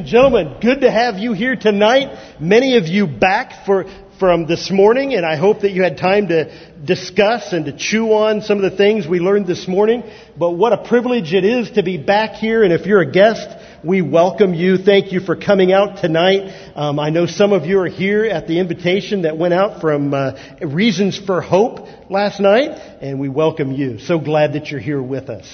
and gentlemen, good to have you here tonight. Many of you back from this morning, and I hope that you had time to discuss and to chew on some of the things we learned this morning. But what a privilege it is to be back here, and if you're a guest, we welcome you. Thank you for coming out tonight. I know some of you are here at the invitation that went out from Reasons for Hope last night, and we welcome you. So glad that you're here with us.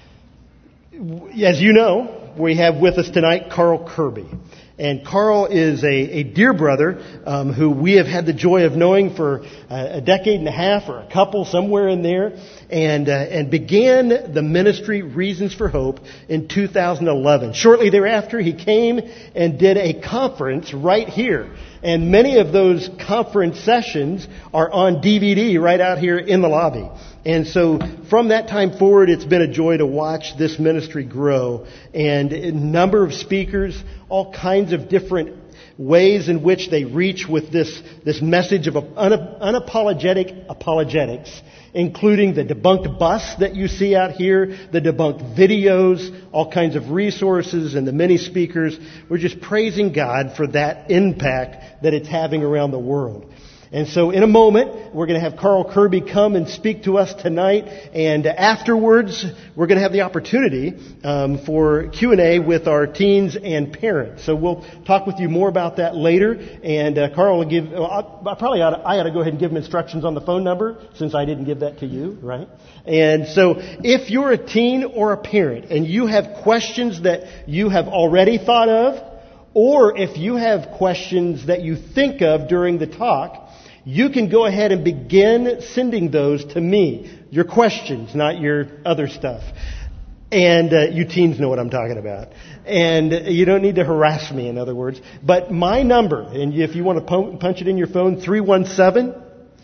As you know, we have with us tonight Carl Kirby. And Carl is a dear brother who we have had the joy of knowing for a decade and a half or a couple, somewhere in there, and began the ministry Reasons for Hope in 2011. Shortly thereafter, he came and did a conference right here. And many of those conference sessions are on DVD right out here in the lobby. And so from that time forward, it's been a joy to watch this ministry grow. And a number of speakers, all kinds of different ways in which they reach with this message of unapologetic apologetics, including the debunked bus that you see out here, the debunked videos, all kinds of resources, and the many speakers. We're just praising God for that impact that it's having around the world. And so in a moment, we're going to have Carl Kirby come and speak to us tonight. And afterwards, we're going to have the opportunity for Q&A with our teens and parents. So we'll talk with you more about that later. And Carl will give, I ought to go ahead and give him instructions on the phone number, since I didn't give that to you, right? And so if you're a teen or a parent and you have questions that you have already thought of, or if you have questions that you think of during the talk, you can go ahead and begin sending those to me. Your questions, not your other stuff. And you teens know what I'm talking about. And you don't need to harass me, in other words. But my number, and if you want to punch it in your phone, 317-626-6707,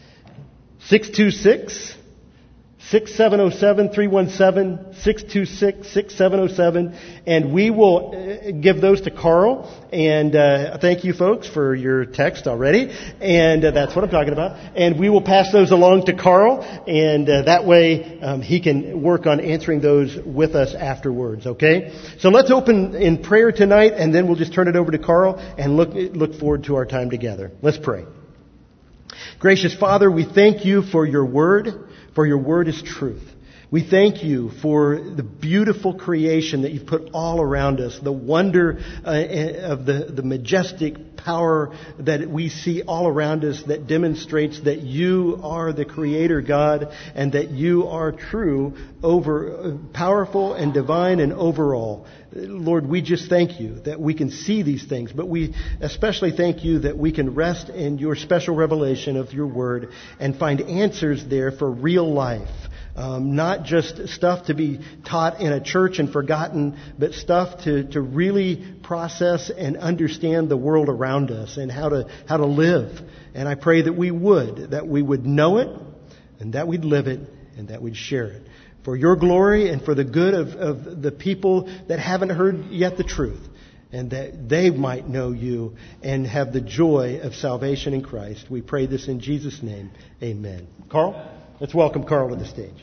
317-626-6707, and we will give those to Carl. And thank you, folks, for your text already. And that's what I'm talking about. And we will pass those along to Carl, and that way he can work on answering those with us afterwards. Okay? So let's open in prayer tonight, and then we'll just turn it over to Carl and look forward to our time together. Let's pray. Gracious Father, we thank you for your word. For your word is truth. We thank you for the beautiful creation that you've put all around us, the wonder of the majestic power that we see all around us that demonstrates that you are the Creator God and that you are true, powerful and divine and overall. Lord, we just thank you that we can see these things, but we especially thank you that we can rest in your special revelation of your word and find answers there for real life. Not just stuff to be taught in a church and forgotten, but stuff to really process and understand the world around us and how to live. And I pray that we would know it, and that we'd live it, and that we'd share it. For your glory and for the good of the people that haven't heard yet the truth, and that they might know you and have the joy of salvation in Christ. We pray this in Jesus' name. Amen. Carl? Let's welcome Carl to the stage.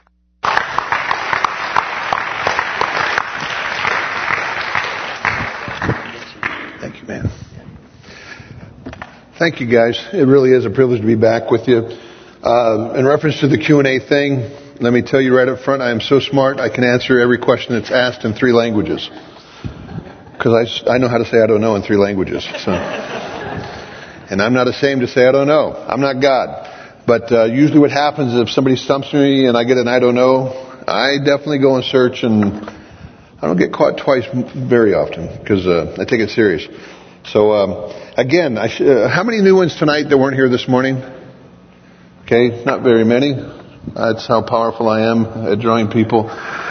Thank you, man. Thank you, guys. It really is a privilege to be back with you. In reference to the Q&A thing, let me tell you right up front, I am so smart, I can answer every question that's asked in 3 languages. Because I know how to say I don't know in 3 languages. So. And I'm not ashamed to say I don't know. I'm not God. But usually what happens is if somebody stumps me and I get an I don't know, I definitely go and search, and I don't get caught twice very often because I take it serious. So again, how many new ones tonight that weren't here this morning? Okay, not very many. That's how powerful I am at drawing people.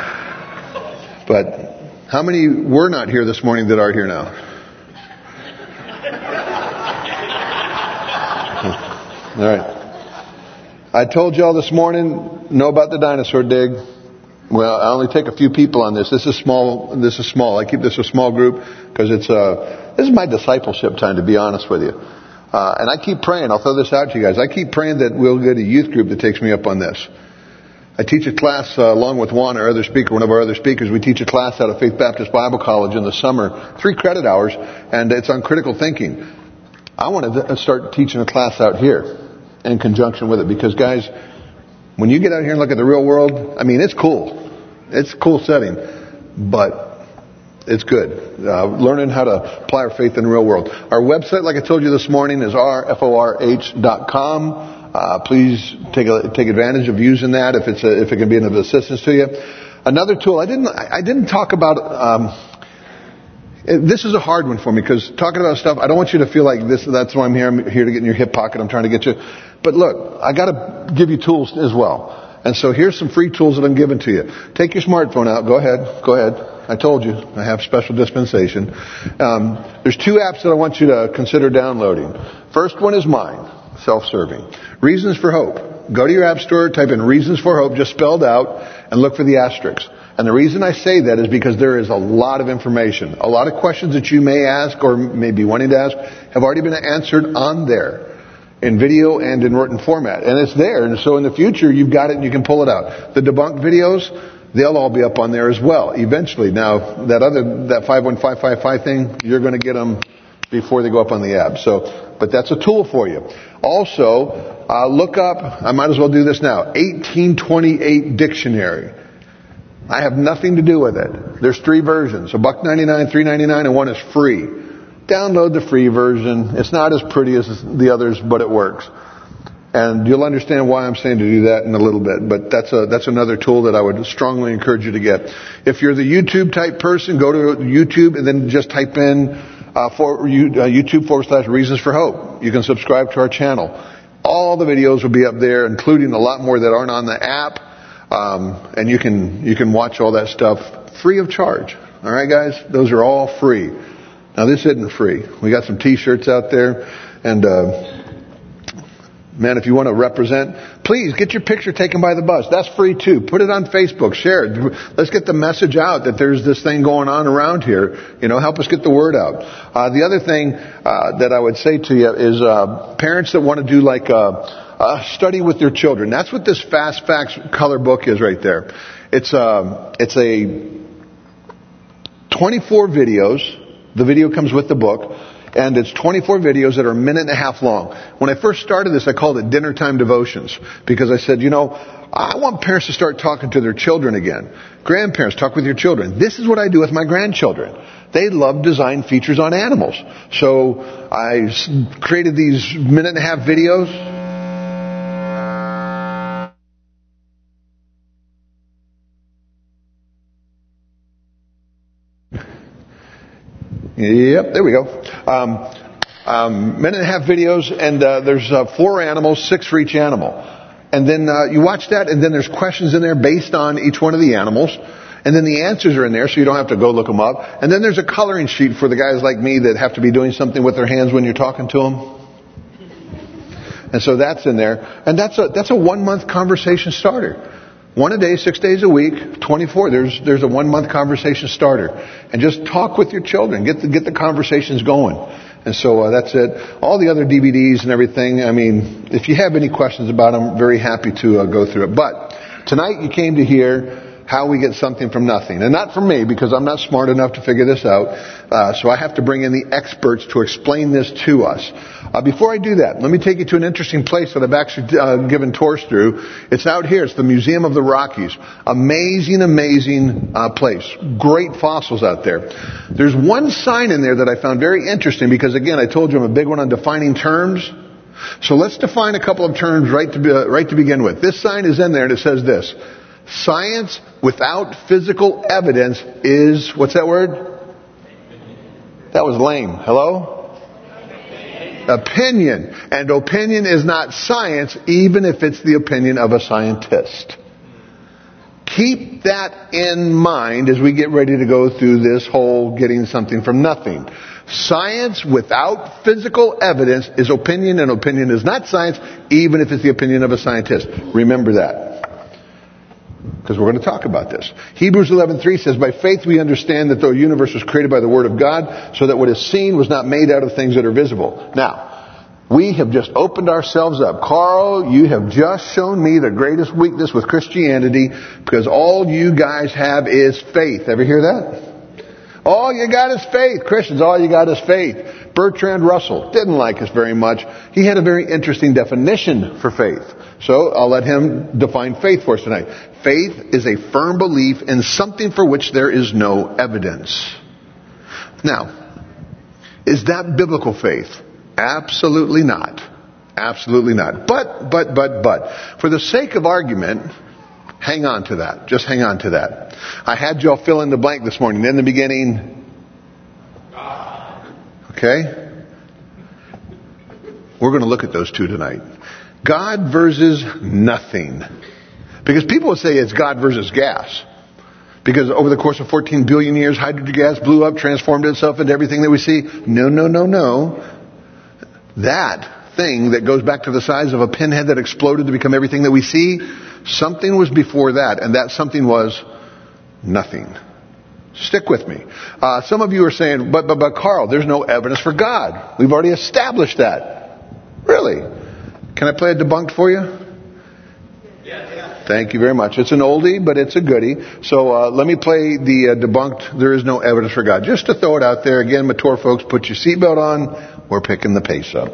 But how many were not here this morning that are here now? All right. I told y'all this morning, know about the dinosaur dig. Well, I only take a few people on this. This is small. I keep this a small group because this is my discipleship time, to be honest with you. And I keep praying. I'll throw this out to you guys. I keep praying that we'll get a youth group that takes me up on this. I teach a class along with Juan, our other speaker, one of our other speakers. We teach a class out of Faith Baptist Bible College in the summer, 3 credit hours, and it's on critical thinking. I want to start teaching a class out here in conjunction with it because, guys, when you get out here and look at the real world, I mean, it's cool. It's a cool setting, but it's good. Learning how to apply our faith in the real world. Our website, like I told you this morning, is rforh.com. Please take advantage of using that if it can be of assistance to you. Another tool I didn't talk about. This is a hard one for me because talking about stuff I don't want you to feel like this. That's why I'm here. I'm here to get in your hip pocket. I'm trying to get you. But look, I got to give you tools as well. And so here's some free tools that I'm giving to you. Take your smartphone out. Go ahead. I told you I have special dispensation. There's 2 apps that I want you to consider downloading. First one is mine. Self-serving. Reasons for Hope. Go to your app store, type in Reasons for Hope, just spelled out, and look for the asterisks. And the reason I say that is because there is a lot of information. A lot of questions that you may ask or may be wanting to ask have already been answered on there in video and in written format. And it's there. And so in the future, you've got it and you can pull it out. The debunked videos, they'll all be up on there as well, eventually. Now, that 51555 thing, you're going to get them before they go up on the app. But that's a tool for you. Also, look up, I might as well do this now, 1828 Dictionary. I have nothing to do with it. There's 3 versions, $1.99, $3.99, and one is free. Download the free version. It's not as pretty as the others, but it works. And you'll understand why I'm saying to do that in a little bit. But that's another tool that I would strongly encourage you to get. If you're the YouTube type person, go to YouTube and then just type in YouTube/Reasons for Hope. You can subscribe to our channel. All the videos will be up there, including a lot more that aren't on the app. And you can watch all that stuff free of charge. All right, guys? Those are all free. Now, this isn't free. We got some T-shirts out there. And, man, if you want to represent, please get your picture taken by the bus. That's free, too. Put it on Facebook. Share it. Let's get the message out that there's this thing going on around here. Help us get the word out. The other thing that I would say to you is parents that want to do like a study with their children. That's what this Fast Facts color book is right there. It's a 24 videos. The video comes with the book. And it's 24 videos that are a minute and a half long. When I first started this, I called it Dinner Time Devotions. Because I said, I want parents to start talking to their children again. Grandparents, talk with your children. This is what I do with my grandchildren. They love design features on animals. So I created these minute and a half videos. Yep, there we go. Minute and a half videos, and there's 4 animals, 6 for each animal. And then you watch that, and then there's questions in there based on each one of the animals. And then the answers are in there, so you don't have to go look them up. And then there's a coloring sheet for the guys like me that have to be doing something with their hands when you're talking to them. And so that's in there. And that's a 1-month conversation starter. 1 a day, 6 days a week, 24. There's a 1-month conversation starter. And just talk with your children. Get the conversations going. And so that's it. All the other DVDs and everything, I mean, if you have any questions about them, I'm very happy to go through it. But tonight you came to hear how we get something from nothing. And not from me, because I'm not smart enough to figure this out. So I have to bring in the experts to explain this to us. Before I do that, let me take you to an interesting place that I've actually given tours through. It's out here. It's the Museum of the Rockies. Amazing place. Great fossils out there. There's one sign in there that I found very interesting because, again, I told you I'm a big one on defining terms. So let's define a couple of terms right to begin with. This sign is in there and it says this. Science without physical evidence is, what's that word? That was lame. Hello? Opinion. And opinion is not science, even if it's the opinion of a scientist. Keep that in mind as we get ready to go through this whole getting something from nothing. Science without physical evidence is opinion, and opinion is not science, even if it's the opinion of a scientist. Remember that. Because we're going to talk about this. Hebrews 11:3 says, by faith we understand that the universe was created by the Word of God, so that what is seen was not made out of things that are visible. Now, We have just opened ourselves up. Carl, you have just shown me the greatest weakness with Christianity because all you guys have is faith. Ever hear that? All you got is faith. Christians, all you got is faith. Bertrand Russell didn't like us very much. He had a very interesting definition for faith. So I'll let him define faith for us tonight. Faith is a firm belief in something for which there is no evidence. Now, is that biblical faith? Absolutely not. Absolutely not. But, for the sake of argument, hang on to that. Just hang on to that. I had y'all fill in the blank this morning. In the beginning, okay? We're going to look at those two tonight. God versus nothing. Because people will say it's God versus gas. Because over the course of 14 billion years, hydrogen gas blew up, transformed itself into everything that we see. No. That thing that goes back to the size of a pinhead that exploded to become everything that we see, something was before that, and that something was nothing. Stick with me. Some of you are saying, but Carl, there's no evidence for God. We've already established that. Really? Can I play a debunked for you? Yeah. Thank you very much. It's an oldie, but it's a goodie. So let me play the debunked, there is no evidence for God. Just to throw it out there. Again, mature folks, put your seatbelt on. We're picking the pace up.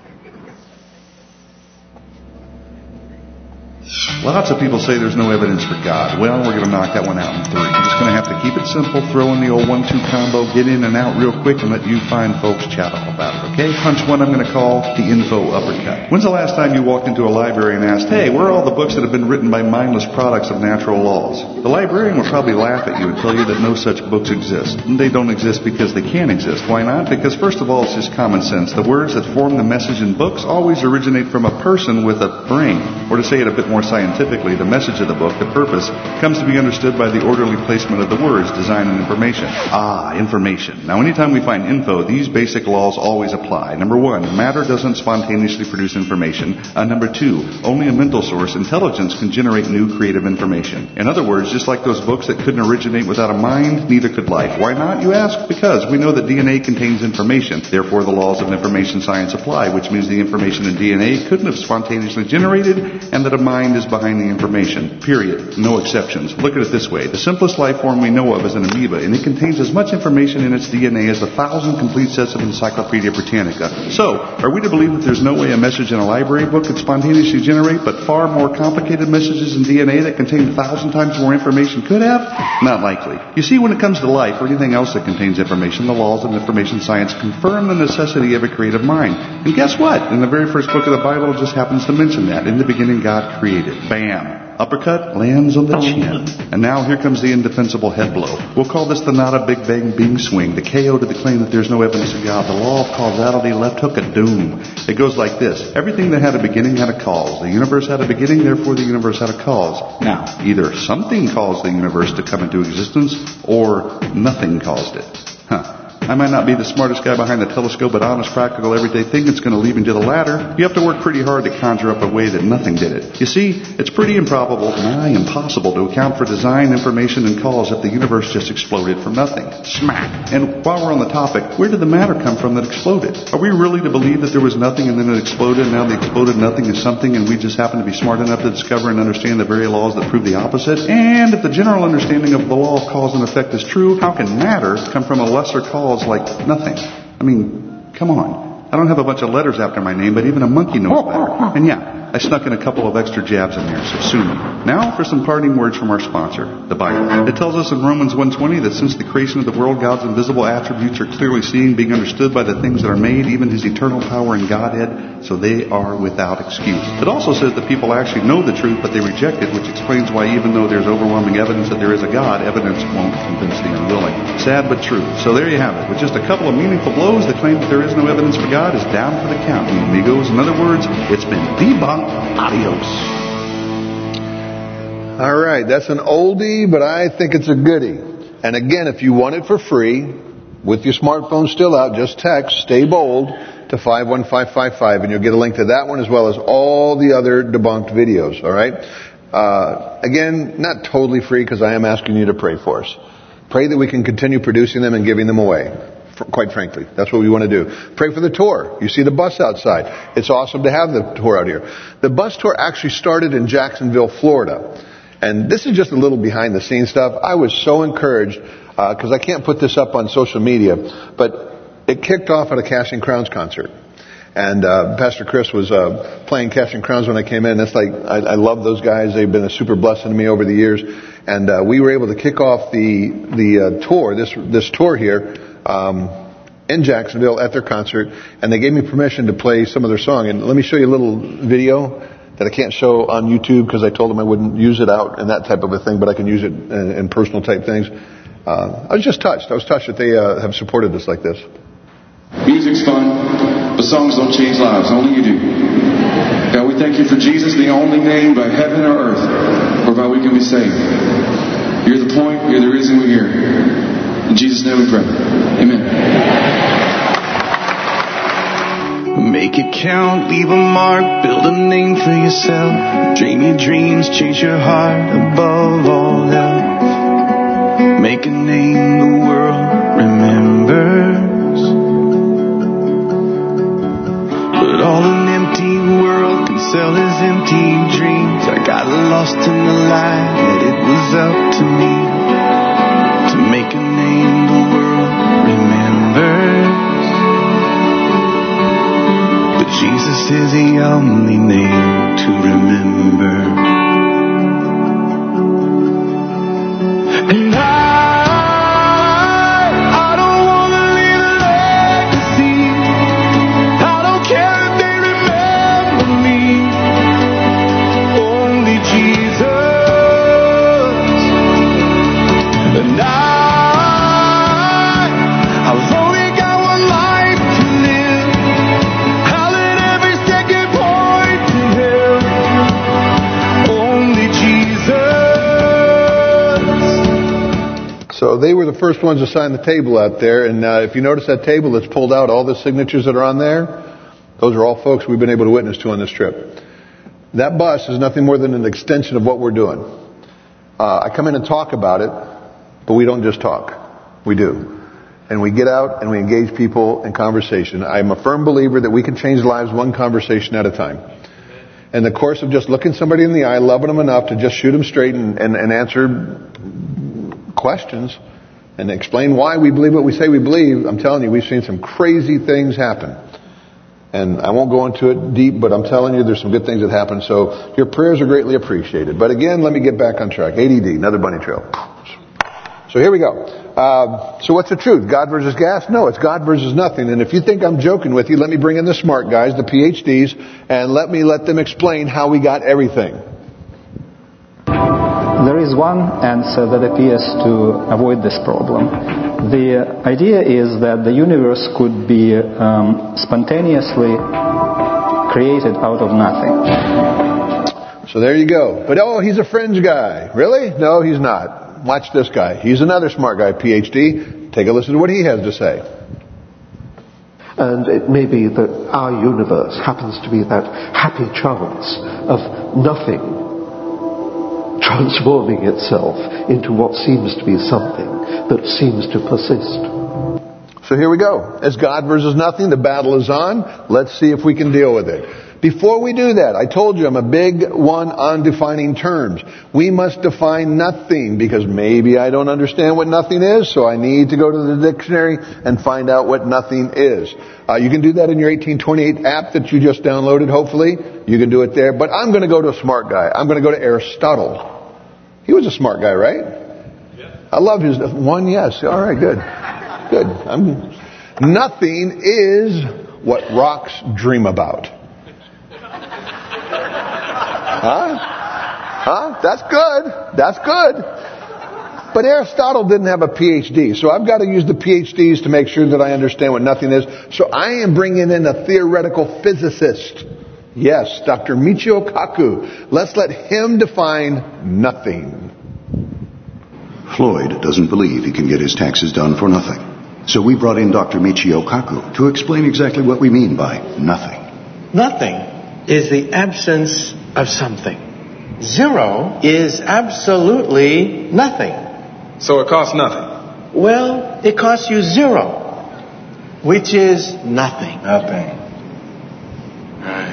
Lots of people say there's no evidence for God. Well, we're going to knock that one out in three. I'm just going to have to keep it simple, throw in the old 1-2 combo, get in and out real quick, and let you fine folks chat all about it, okay? Punch one I'm going to call the info uppercut. When's the last time you walked into a library and asked, hey, where are all the books that have been written by mindless products of natural laws? The librarian would probably laugh at you and tell you that no such books exist. And they don't exist because they can't exist. Why not? Because first of all, it's just common sense. The words that form the message in books always originate from a person with a brain. Or to say it a bit more scientifically, the message of the book, the purpose, comes to be understood by the orderly placement of the words, design, and information. Information. Now, anytime we find info, these basic laws always apply. Number one, matter doesn't spontaneously produce information. Number two, only a mental source, intelligence, can generate new creative information. In other words, just like those books that couldn't originate without a mind, neither could life. Why not, you ask? Because we know that DNA contains information. Therefore, the laws of information science apply, which means the information in DNA couldn't have spontaneously generated, and that a mind is behind the information. Period. No exceptions. Look at it this way. The simplest life form we know of is an amoeba, and it contains as much information in its DNA as 1,000 complete sets of Encyclopedia Britannica. So, are we to believe that there's no way a message in a library book could spontaneously generate, but far more complicated messages in DNA that contain 1,000 times more information could have? Not likely. You see, when it comes to life or anything else that contains information, the laws of information science confirm the necessity of a creative mind. And guess what? In the very first book of the Bible, it just happens to mention that. In the beginning, God created. Bam. Uppercut lands on the chin. And now here comes the indefensible head blow. We'll call this the not a big bang bing swing, the KO to the claim that there's no evidence of God, the law of causality, left hook of doom. It goes like this. Everything that had a beginning had a cause. The universe had a beginning, therefore the universe had a cause. Now, either something caused the universe to come into existence, or nothing caused it. I might not be the smartest guy behind the telescope, but honest, practical, everyday thinking, it's going to lead me to the latter. You have to work pretty hard to conjure up a way that nothing did it. You see, it's pretty improbable, nigh impossible, to account for design, information, and cause if the universe just exploded from nothing. Smack! And while we're on the topic, where did the matter come from that exploded? Are we really to believe that there was nothing and then it exploded, and now the exploded nothing is something, and we just happen to be smart enough to discover and understand the very laws that prove the opposite? And if the general understanding of the law of cause and effect is true, how can matter come from a lesser cause like nothing? I mean, come on. I don't have a bunch of letters after my name, but even a monkey knows better. And yeah, I snuck in a couple of extra jabs in there, so sue me. Now for some parting words from our sponsor, the Bible. It tells us in Romans 1:20 that since the creation of the world, God's invisible attributes are clearly seen, being understood by the things that are made, even His eternal power and Godhead, so they are without excuse. It also says that people actually know the truth, but they reject it, which explains why even though there's overwhelming evidence that there is a God, evidence won't convince the unwilling. Sad but true. So there you have it. With just a couple of meaningful blows, the claim that there is no evidence for God is down for the count, amigos. In other words, it's been debunked. Adios. All right, that's an oldie, but I think it's a goodie. And again, if you want it for free, with your smartphone still out, just text, stay bold, to 51555, and you'll get a link to that one as well as all the other debunked videos, all right? Again, not totally free because I am asking you to pray for us. Pray that we can continue producing them and giving them away. quite frankly. That's what we want to do. Pray for the tour. You see the bus outside. It's awesome to have the tour out here. The bus tour actually started in Jacksonville, Florida. And this is just a little behind the scenes stuff. I was so encouraged, because I can't put this up on social media, but it kicked off at a Casting Crowns concert. And Pastor Chris was playing Casting Crowns when I came in. It's like, I love those guys. They've been a super blessing to me over the years. And we were able to kick off the tour, this tour here, in Jacksonville at their concert. And they gave me permission to play some of their song. And let me show you a little video that I can't show on YouTube because I told them I wouldn't use it out and that type of a thing, but I can use it in personal type things. I was just touched. I was touched that they have supported us like this. Music's fun, but songs don't change lives. Only you do. God, we thank you for Jesus, the only name by heaven or earth whereby we can be saved. You're the point, you're the reason we're here. In Jesus' name we pray. Amen. Make it count, leave a mark, build a name for yourself. Dream your dreams, chase your heart above all else. Make a name the world remembers. But all an empty world can sell is empty dreams. I got lost in the lie that it was up to me to make a name the world remembers. But Jesus is the only name to remember. And I don't want to leave a legacy. I don't care if they remember me. Only Jesus. And I've only got one life to live. I'll let every second point to Him. Only Jesus. So they were the first ones to sign the table out there. And if you notice that table that's pulled out, all the signatures that are on there, those are all folks we've been able to witness to on this trip. That bus is nothing more than an extension of what we're doing. I come in and talk about it, but we don't just talk. We do. And we get out and we engage people in conversation. I'm a firm believer that we can change lives one conversation at a time. In the course of just looking somebody in the eye, loving them enough to just shoot them straight and answer questions and explain why we believe what we say we believe, I'm telling you, we've seen some crazy things happen. And I won't go into it deep, but I'm telling you, there's some good things that happen. So your prayers are greatly appreciated. But again, let me get back on track. ADD, another bunny trail. So here we go. So what's the truth? God versus gas? No, it's God versus nothing. And if you think I'm joking with you, let me bring in the smart guys, the PhDs, and let them explain how we got everything. There is one answer that appears to avoid this problem. The idea is that the universe could be spontaneously created out of nothing. So there you go. But he's a fringe guy. Really? No, he's not. Watch this guy. He's another smart guy, PhD. Take a listen to what he has to say. And it may be that our universe happens to be that happy chance of nothing transforming itself into what seems to be something that seems to persist. So here we go. It's God versus nothing. The battle is on. Let's see if we can deal with it. Before we do that, I told you I'm a big one on defining terms. We must define nothing because maybe I don't understand what nothing is, so I need to go to the dictionary and find out what nothing is. You can do that in your 1828 app that you just downloaded, hopefully. You can do it there. But I'm going to go to a smart guy. I'm going to go to Aristotle. He was a smart guy, right? Yeah. I love his one. Yes. All right. Good. Good. Nothing is what rocks dream about. Huh? That's good. That's good. But Aristotle didn't have a PhD, so I've got to use the PhDs to make sure that I understand what nothing is. So I am bringing in a theoretical physicist. Yes, Dr. Michio Kaku. Let's let him define nothing. Floyd doesn't believe he can get his taxes done for nothing. So we brought in Dr. Michio Kaku to explain exactly what we mean by nothing. Nothing is the absence of something. Zero is absolutely nothing. So it costs nothing. Well, it costs you zero. which is nothing. Nothing. Right.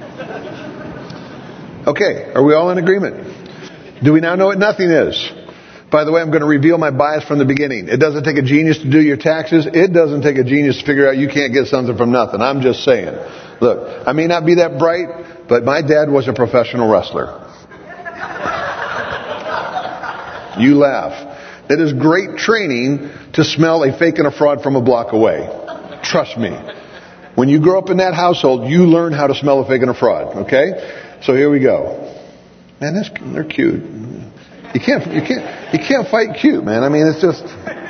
Okay, are we all in agreement? Do we now know what nothing is? By the way, I'm going to reveal my bias from the beginning. It doesn't take a genius to do your taxes. It doesn't take a genius to figure out you can't get something from nothing. I'm just saying. Look, I may not be that bright, but my dad was a professional wrestler. You laugh. It is great training to smell a fake and a fraud from a block away. Trust me. When you grow up in that household, you learn how to smell a fake and a fraud. Okay? So here we go. Man, they're cute. You can't fight cute, man. I mean, it's just.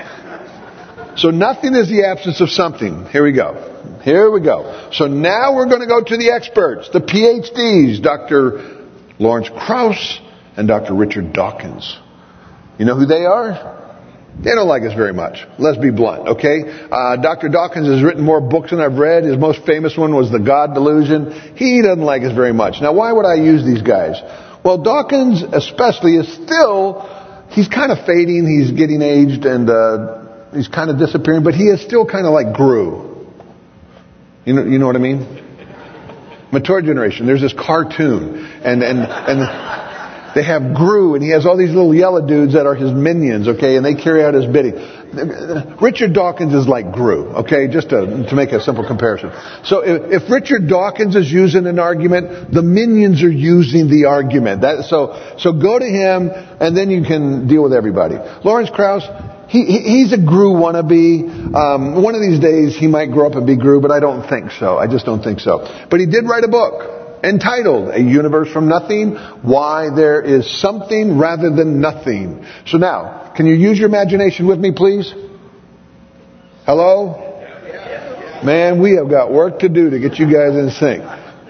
So nothing is the absence of something. Here we go. So now we're going to go to the experts, the PhDs, Dr. Lawrence Krauss and Dr. Richard Dawkins. You know who they are? They don't like us very much. Let's be blunt, okay? Dr. Dawkins has written more books than I've read. His most famous one was The God Delusion. He doesn't like us very much. Now, why would I use these guys? Well, Dawkins especially is still, he's kind of fading. He's getting aged and he's kind of disappearing, but he is still kind of like Gru. You know what I mean? Mature generation. There's this cartoon and they have Gru, and he has all these little yellow dudes that are his minions, okay, and they carry out his bidding. Richard Dawkins is like Gru, okay, just to make a simple comparison. So if Richard Dawkins is using an argument, the minions are using the argument. So go to him, and then you can deal with everybody. Lawrence Krauss, he's a Gru wannabe. One of these days he might grow up and be Gru, but I don't think so. I just don't think so. But he did write a book entitled A Universe from Nothing, Why There Is Something Rather Than Nothing. So now, can you use your imagination with me, please? Hello? Man, we have got work to do to get you guys in sync.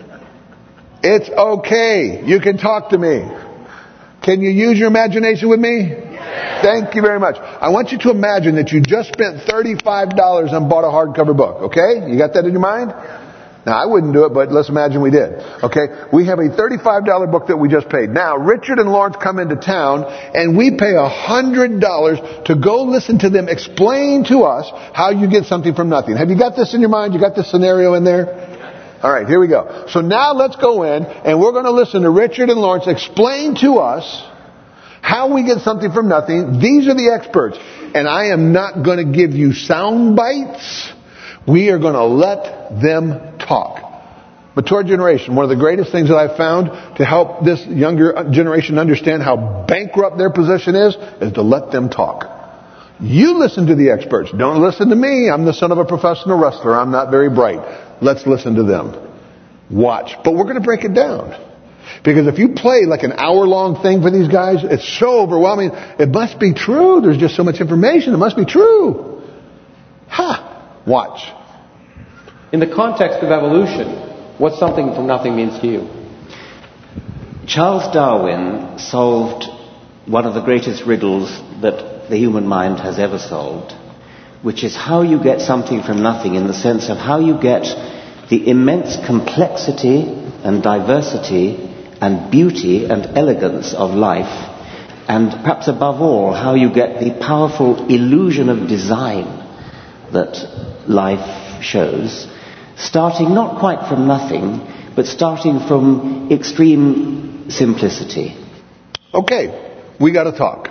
It's okay. You can talk to me. Can you use your imagination with me? Thank you very much. I want you to imagine that you just spent $35 and bought a hardcover book, okay? You got that in your mind? Now, I wouldn't do it, but let's imagine we did. Okay? We have a $35 book that we just paid. Now, Richard and Lawrence come into town, and we pay $100 to go listen to them explain to us how you get something from nothing. Have you got this in your mind? You got this scenario in there? All right, here we go. So now let's go in, and we're going to listen to Richard and Lawrence explain to us how we get something from nothing. These are the experts. And I am not going to give you sound bites. We are going to let them talk. Mature generation, one of the greatest things that I've found to help this younger generation understand how bankrupt their position is to let them talk. You listen to the experts. Don't listen to me. I'm the son of a professional wrestler. I'm not very bright. Let's listen to them. Watch. But we're going to break it down. Because if you play like an hour-long thing for these guys, it's so overwhelming. It must be true. There's just so much information. It must be true. Watch. In the context of evolution, what something from nothing means to you? Charles Darwin solved one of the greatest riddles that the human mind has ever solved, which is how you get something from nothing, in the sense of how you get the immense complexity and diversity and beauty and elegance of life, and perhaps above all, how you get the powerful illusion of design that life shows, starting not quite from nothing, but starting from extreme simplicity. Okay, we got to talk.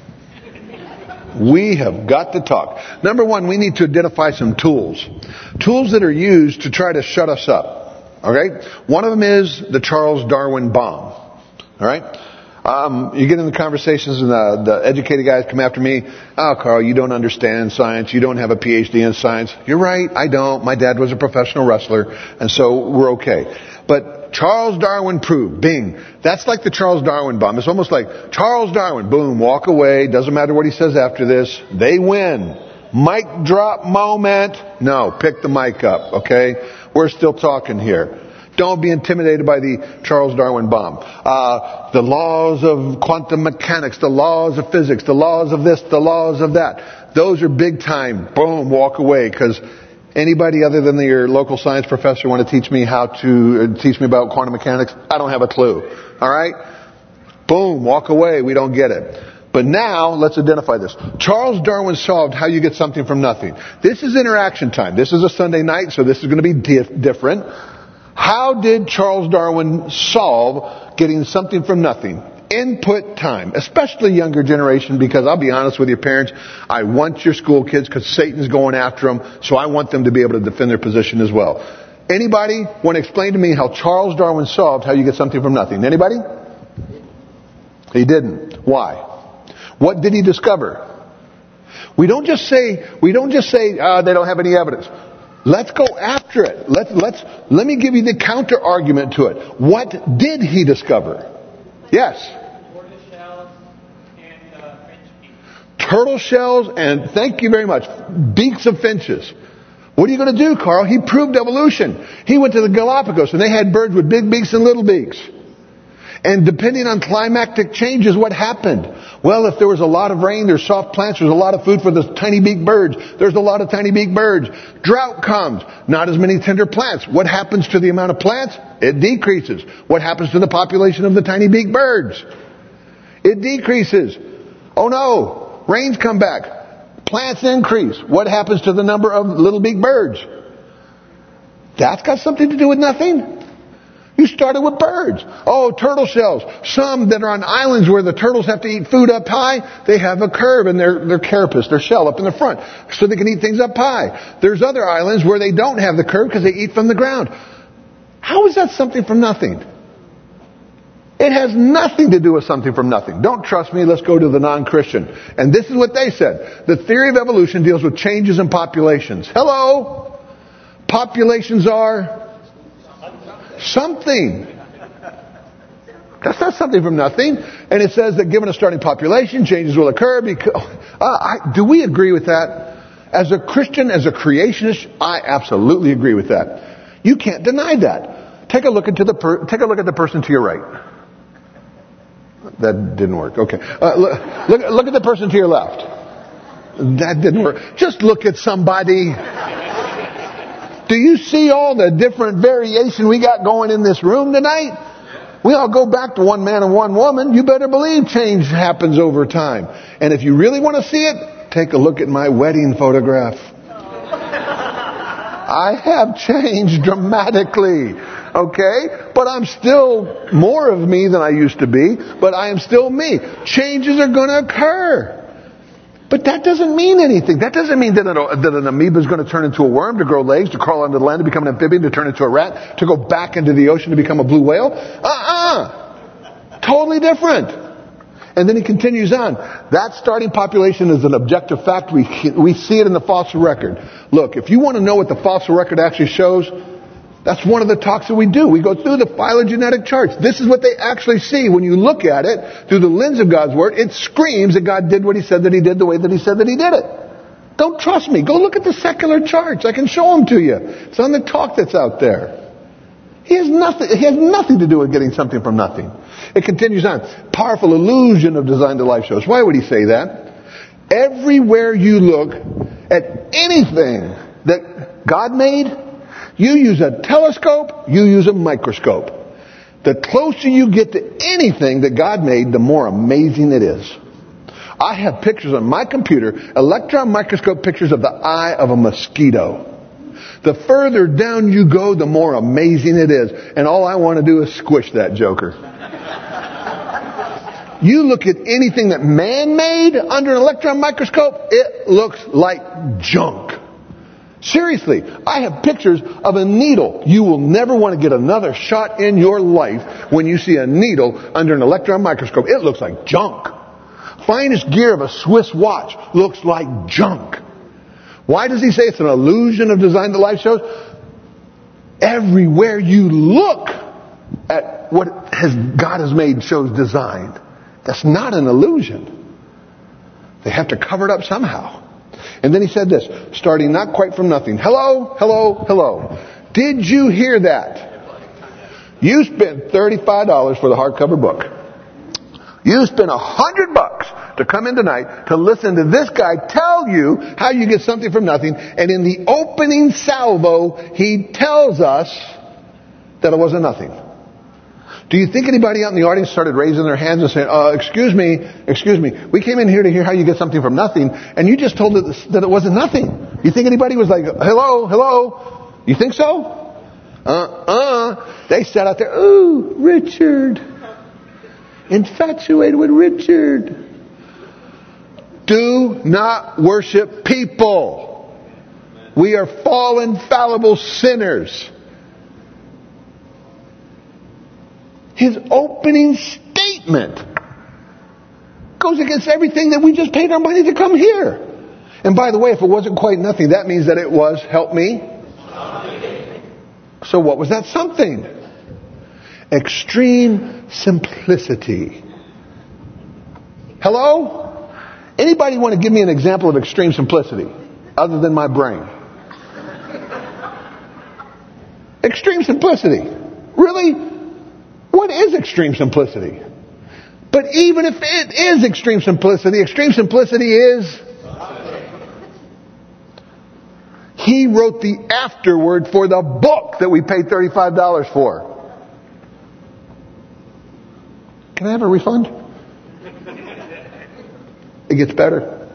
We have got to talk. Number one, we need to identify some tools. Tools that are used to try to shut us up. Okay? One of them is the Charles Darwin bomb. All right? You get in the conversations and the educated guys come after me. Oh, Carl, you don't understand science. You don't have a PhD in science. You're right, I don't. My dad was a professional wrestler, and so we're okay. But Charles Darwin proved, bing. That's like the Charles Darwin bomb. It's almost like Charles Darwin, boom, walk away. Doesn't matter what he says after this. They win. Mic drop moment. No, pick the mic up, okay? We're still talking here. Don't be intimidated by the Charles Darwin bomb. The laws of quantum mechanics, the laws of physics, the laws of this, the laws of that. Those are big time. Boom, walk away. Because anybody other than your local science professor want to teach me about quantum mechanics? I don't have a clue. All right? Boom, walk away. We don't get it. But now, let's identify this. Charles Darwin solved how you get something from nothing. This is interaction time. This is a Sunday night, so this is going to be different. How did Charles Darwin solve getting something from nothing? Input time, especially younger generation, because I'll be honest with your parents, I want your school kids because Satan's going after them, so I want them to be able to defend their position as well. Anybody want to explain to me how Charles Darwin solved how you get something from nothing? Anybody? He didn't. Why? What did he discover? We don't just say they don't have any evidence. Let's go after it. Let me give you the counter argument to it. What did he discover? Yes. Turtle shells and, thank you very much, beaks of finches. What are you going to do, Carl? He proved evolution. He went to the Galapagos and they had birds with big beaks and little beaks. And depending on climactic changes, what happened? Well, if there was a lot of rain, there's soft plants, there's a lot of food for the tiny beak birds. There's a lot of tiny beak birds. Drought comes. Not as many tender plants. What happens to the amount of plants? It decreases. What happens to the population of the tiny beak birds? It decreases. Oh no, rains come back. Plants increase. What happens to the number of little beak birds? That's got something to do with nothing. You started with birds. Oh, turtle shells. Some that are on islands where the turtles have to eat food up high, they have a curve in their carapace, their shell up in the front, so they can eat things up high. There's other islands where they don't have the curve because they eat from the ground. How is that something from nothing? It has nothing to do with something from nothing. Don't trust me, let's go to the non-Christian. And this is what they said. The theory of evolution deals with changes in populations. Hello? Populations are something. That's not something from nothing. And it says that given a starting population, changes will occur. Do we agree with that? As a Christian, as a creationist, I absolutely agree with that. You can't deny that. Take a look at the person to your right. That didn't work. Okay. Look at the person to your left. That didn't work. Just look at somebody. Do you see all the different variation we got going in this room tonight? We all go back to one man and one woman. You better believe change happens over time. And if you really want to see it, take a look at my wedding photograph. I have changed dramatically. Okay? But I'm still more of me than I used to be. But I am still me. Changes are going to occur. But that doesn't mean anything. That doesn't mean that an amoeba is going to turn into a worm, to grow legs, to crawl under the land, to become an amphibian, to turn into a rat, to go back into the ocean, to become a blue whale. Totally different. And then he continues on. That starting population is an objective fact. We see it in the fossil record. Look, if you want to know what the fossil record actually shows, that's one of the talks that we do. We go through the phylogenetic charts. This is what they actually see. When you look at it through the lens of God's Word, it screams that God did what He said that He did the way that He said that He did it. Don't trust me. Go look at the secular charts. I can show them to you. It's on the talk that's out there. It has nothing to do with getting something from nothing. It continues on. Powerful illusion of design to life shows. Why would he say that? Everywhere you look at anything that God made, you use a telescope, you use a microscope. The closer you get to anything that God made, the more amazing it is. I have pictures on my computer, electron microscope pictures of the eye of a mosquito. The further down you go, the more amazing it is. And all I want to do is squish that joker. You look at anything that man made under an electron microscope, it looks like junk. Seriously, I have pictures of a needle. You will never want to get another shot in your life when you see a needle under an electron microscope. It looks like junk. Finest gear of a Swiss watch looks like junk. Why does he say it's an illusion of design to life shows? Everywhere you look at what God has made shows designed. That's not an illusion. They have to cover it up somehow. And then he said this, starting not quite from nothing. Hello, hello, hello. Did you hear that? You spent $35 for the hardcover book. You spent $100 to come in tonight to listen to this guy tell you how you get something from nothing. And in the opening salvo, he tells us that it wasn't nothing. Do you think anybody out in the audience started raising their hands and saying, excuse me, we came in here to hear how you get something from nothing, and you just told us that it wasn't nothing. You think anybody was like, hello? You think so? They sat out there, ooh, Richard. Infatuated with Richard. Do not worship people. We are fallen, fallible sinners. His opening statement goes against everything that we just paid our money to come here. And by the way, if it wasn't quite nothing, that means that it was, help me. So what was that something? Extreme simplicity. Hello? Anybody want to give me an example of extreme simplicity other than my brain? Extreme simplicity. Really? What is extreme simplicity? But even if it is extreme simplicity is... He wrote the afterword for the book that we paid $35 for. Can I have a refund? It gets better.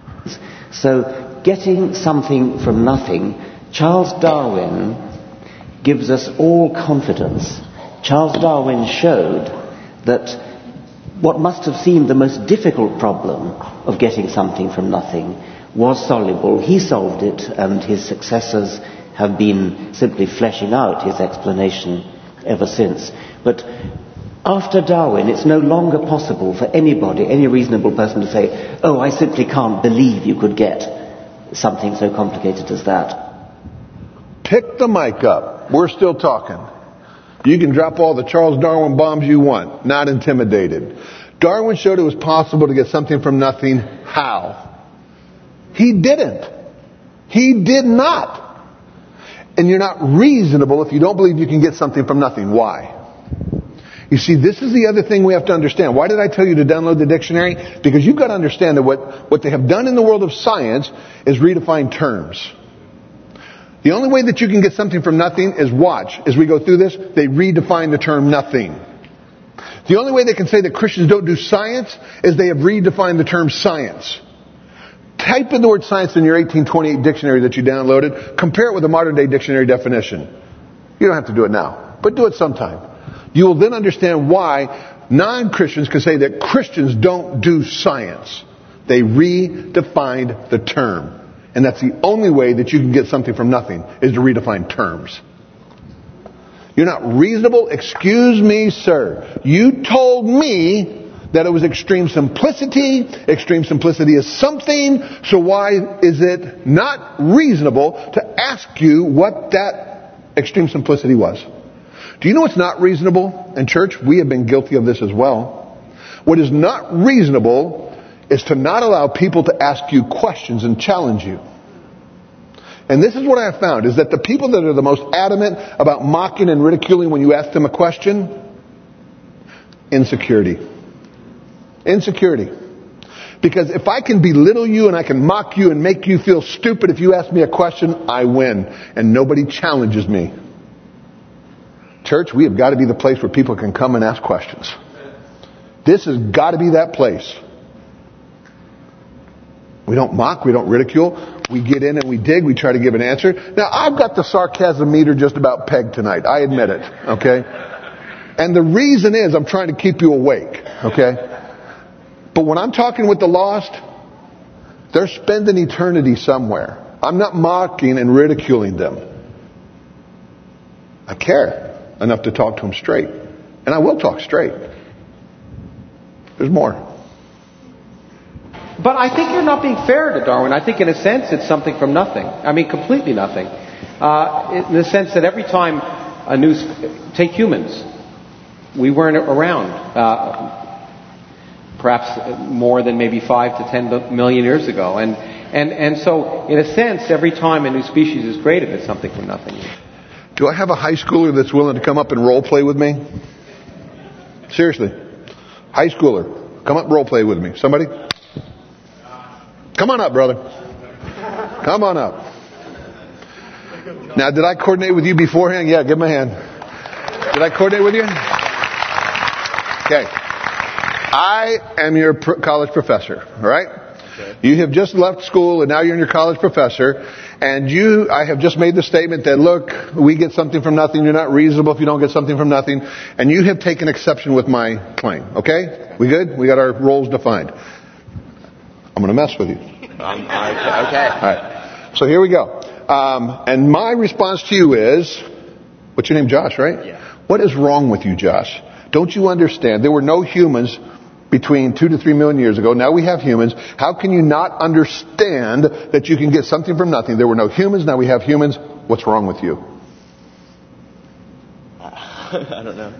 So, getting something from nothing, Charles Darwin gives us all confidence. Charles Darwin showed that what must have seemed the most difficult problem of getting something from nothing was soluble. He solved it, and his successors have been simply fleshing out his explanation ever since. But after Darwin, it's no longer possible for anybody, any reasonable person, to say, oh, I simply can't believe you could get something so complicated as that. Pick the mic up. We're still talking. You can drop all the Charles Darwin bombs you want. Not intimidated. Darwin showed it was possible to get something from nothing. How? He didn't. He did not. And you're not reasonable if you don't believe you can get something from nothing. Why? You see, this is the other thing we have to understand. Why did I tell you to download the dictionary? Because you've got to understand that what they have done in the world of science is redefine terms. The only way that you can get something from nothing is watch. As we go through this, they redefine the term nothing. The only way they can say that Christians don't do science is they have redefined the term science. Type in the word science in your 1828 dictionary that you downloaded. Compare it with a modern day dictionary definition. You don't have to do it now, but do it sometime. You will then understand why non-Christians can say that Christians don't do science. They redefined the term. And that's the only way that you can get something from nothing, is to redefine terms. You're not reasonable? Excuse me, sir. You told me that it was extreme simplicity. Extreme simplicity is something. So why is it not reasonable to ask you what that extreme simplicity was? Do you know what's not reasonable? In church, we have been guilty of this as well. What is not reasonable is to not allow people to ask you questions and challenge you. And this is what I have found, is that the people that are the most adamant about mocking and ridiculing when you ask them a question, insecurity. Insecurity. Because if I can belittle you and I can mock you and make you feel stupid if you ask me a question, I win. And nobody challenges me. Church, we have got to be the place where people can come and ask questions. This has got to be that place. We don't mock, we don't ridicule. We get in and we dig, we try to give an answer. Now, I've got the sarcasm meter just about pegged tonight. I admit it, okay? And the reason is I'm trying to keep you awake, okay? But when I'm talking with the lost, they're spending eternity somewhere. I'm not mocking and ridiculing them. I care enough to talk to them straight. And I will talk straight. There's more. But I think you're not being fair to Darwin. I think in a sense it's something from nothing. I mean, completely nothing. In the sense that every time a news... Take humans. We weren't around. Perhaps more than maybe 5 to 10 million years ago. And so, in a sense, every time a new species is created, it's something from nothing. Do I have a high schooler that's willing to come up and role play with me? Seriously. High schooler. Come up and role play with me. Somebody? Come on up, brother. Come on up. Now, did I coordinate with you beforehand? Yeah, give him a hand. Did I coordinate with you? Okay. I am your college professor, all right? Okay. You have just left school and now you're in your college professor. And I have just made the statement that, look, we get something from nothing. You're not reasonable if you don't get something from nothing. And you have taken exception with my claim. Okay? We good? We got our roles defined. I'm going to mess with you. Okay. All right. So here we go. And my response to you is, what's your name? Josh, right? Yeah. What is wrong with you, Josh? Don't you understand? There were no humans between 2 to 3 million years ago. Now we have humans. How can you not understand that you can get something from nothing? There were no humans. Now we have humans. What's wrong with you? I don't know.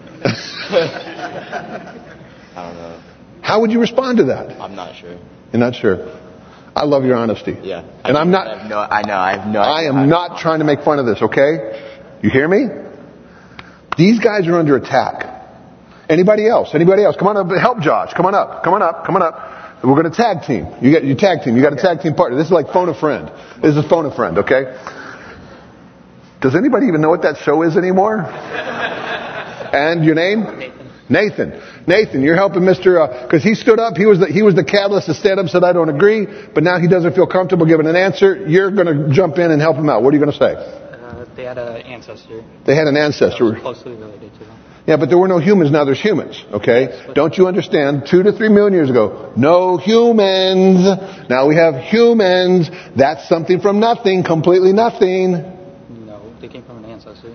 I don't know. How would you respond to that? I'm not sure. You're not sure. I love your honesty. Yeah. And I'm not. I am not trying to make fun of this, okay? You hear me? These guys are under attack. Anybody else? Come on up. Help Josh. Come on up. We're going to tag team. You tag team. You got a tag team partner. This is like phone a friend. This is phone a friend, okay? Does anybody even know what that show is anymore? And your name? Nathan. Nathan, you're helping Mr. Because he stood up. He was the catalyst to stand up, said, I don't agree. But now he doesn't feel comfortable giving an answer. You're going to jump in and help him out. What are you going to say? They had an ancestor. They had an ancestor. That was closely related to them. Yeah, but there were no humans. Now there's humans, okay? Yes, don't you understand? 2 to 3 million years ago, no humans. Now we have humans. That's something from nothing, completely nothing. No, they came from an ancestor.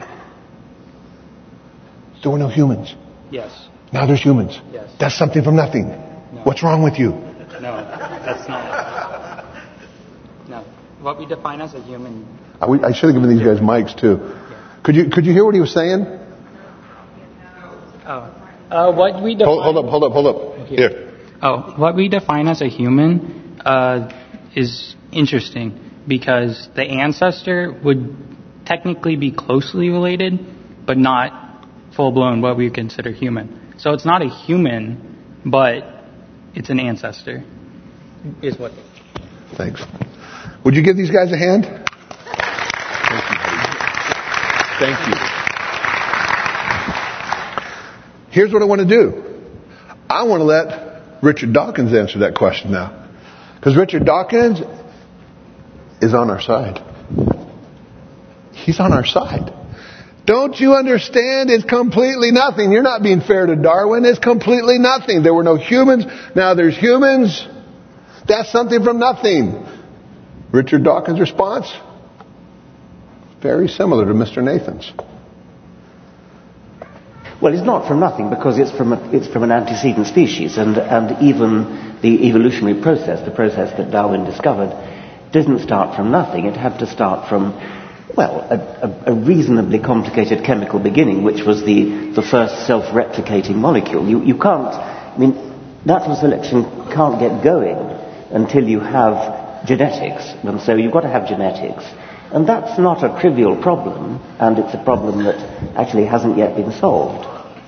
There were no humans. Yes. Now there's humans. Yes. That's something from nothing. No. What's wrong with you? No, that's not. No. What we define as a human. I should have given these guys mics too. Yeah. Could you hear what he was saying? What we define. Hold up. Here. What we define as a human is interesting because the ancestor would technically be closely related, but not full-blown what we consider human. So it's not a human, but it's an ancestor. Is what. Thanks. Would you give these guys a hand? Thank you. Here's what I want to do. I want to let Richard Dawkins answer that question now. Because Richard Dawkins is on our side. He's on our side. Don't you understand? It's completely nothing. You're not being fair to Darwin. It's completely nothing. There were no humans. Now there's humans. That's something from nothing. Richard Dawkins' response? Very similar to Mr. Nathan's. Well, it's not from nothing because it's from an antecedent species, and even the evolutionary process, the process that Darwin discovered, didn't start from nothing. It had to start from, well, a reasonably complicated chemical beginning, which was the first self-replicating molecule. You can't, natural selection can't get going until you have genetics, and so you've got to have genetics. And that's not a trivial problem, and it's a problem that actually hasn't yet been solved.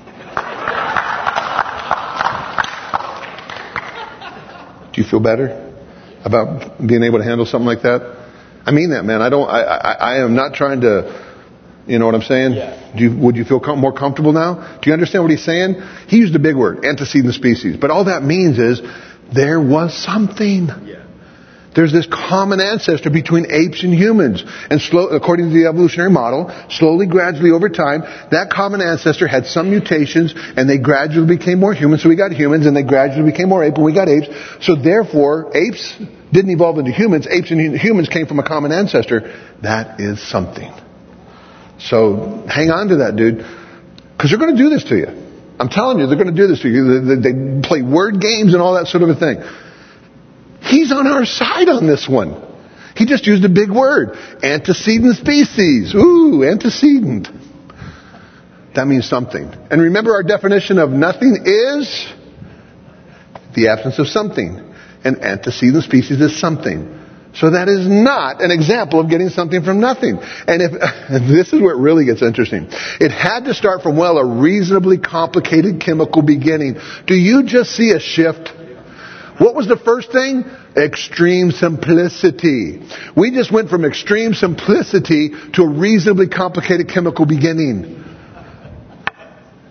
Do you feel better about being able to handle something like that? I mean that, man. I am not trying to, you know what I'm saying? Yeah. Would you feel more comfortable now? Do you understand what he's saying? He used a big word, antecedent species. But all that means is there was something. Yeah. There's this common ancestor between apes and humans. And according to the evolutionary model, slowly, gradually, over time, that common ancestor had some mutations and they gradually became more human. So we got humans, and they gradually became more ape, and we got apes. So therefore, apes didn't evolve into humans. Apes and humans came from a common ancestor. That is something. So hang on to that, dude. Because they're going to do this to you. I'm telling you, they're going to do this to you. They play word games and all that sort of a thing. He's on our side on this one. He just used a big word. Antecedent species. Ooh, antecedent. That means something. And remember, our definition of nothing is the absence of something. And antecedent species is something. So that is not an example of getting something from nothing. And this is where it really gets interesting. It had to start from, a reasonably complicated chemical beginning. Do you just see a shift? What was the first thing? Extreme simplicity. We just went from extreme simplicity to a reasonably complicated chemical beginning.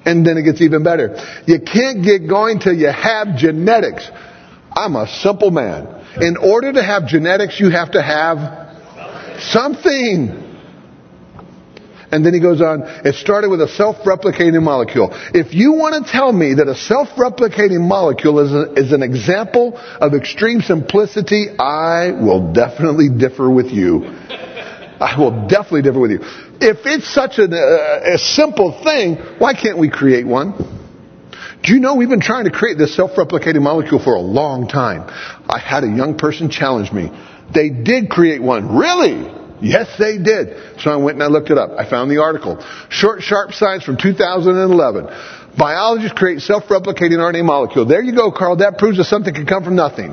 And then it gets even better. You can't get going till you have genetics. I'm a simple man. In order to have genetics, you have to have something. And then he goes on, it started with a self-replicating molecule. If you want to tell me that a self-replicating molecule is an example of extreme simplicity, I will definitely differ with you. I will definitely differ with you. If it's such a simple thing, why can't we create one? Do you know we've been trying to create this self-replicating molecule for a long time? I had a young person challenge me. They did create one. Really? Yes, they did. So I went and I looked it up. I found the article. Short, Sharp Science from 2011. Biologists create self-replicating RNA molecule. There you go, Carl. That proves that something can come from nothing.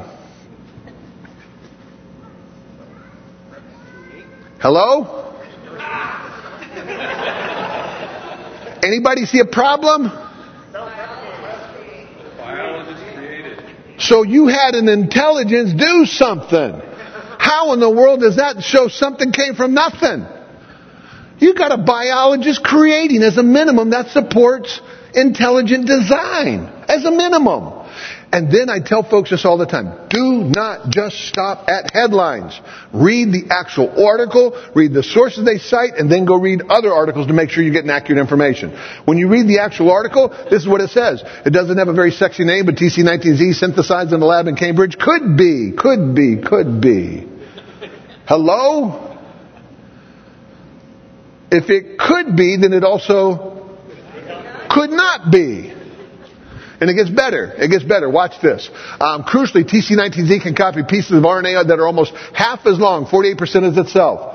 Hello? Anybody see a problem? So you had an intelligence do something. How in the world does that show something came from nothing? You got a biologist creating as a minimum that supports intelligent design as a minimum. And then I tell folks this all the time. Do not just stop at headlines. Read the actual article, read the sources they cite, and then go read other articles to make sure you're getting accurate information. When you read the actual article, this is what it says. It doesn't have a very sexy name, but TC19Z synthesized in the lab in Cambridge. Could be. Hello? If it could be, then it also could not be. And it gets better. It gets better. Watch this. Crucially, TC19Z can copy pieces of RNA that are almost half as long, 48% as itself.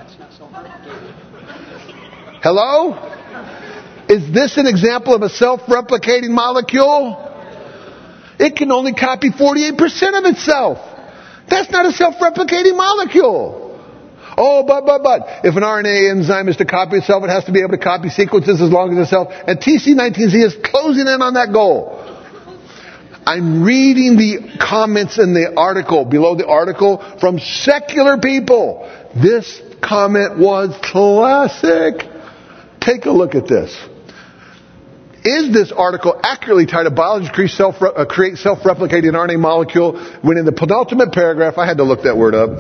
Hello? Is this an example of a self-replicating molecule? It can only copy 48% of itself. That's not a self-replicating molecule. Oh, but. If an RNA enzyme is to copy itself, it has to be able to copy sequences as long as itself. And TC19Z is closing in on that goal. I'm reading the comments in the article, below the article, from secular people. This comment was classic. Take a look at this. Is this article accurately titled Biology Create Self-Replicating RNA Molecule? When in the penultimate paragraph, I had to look that word up.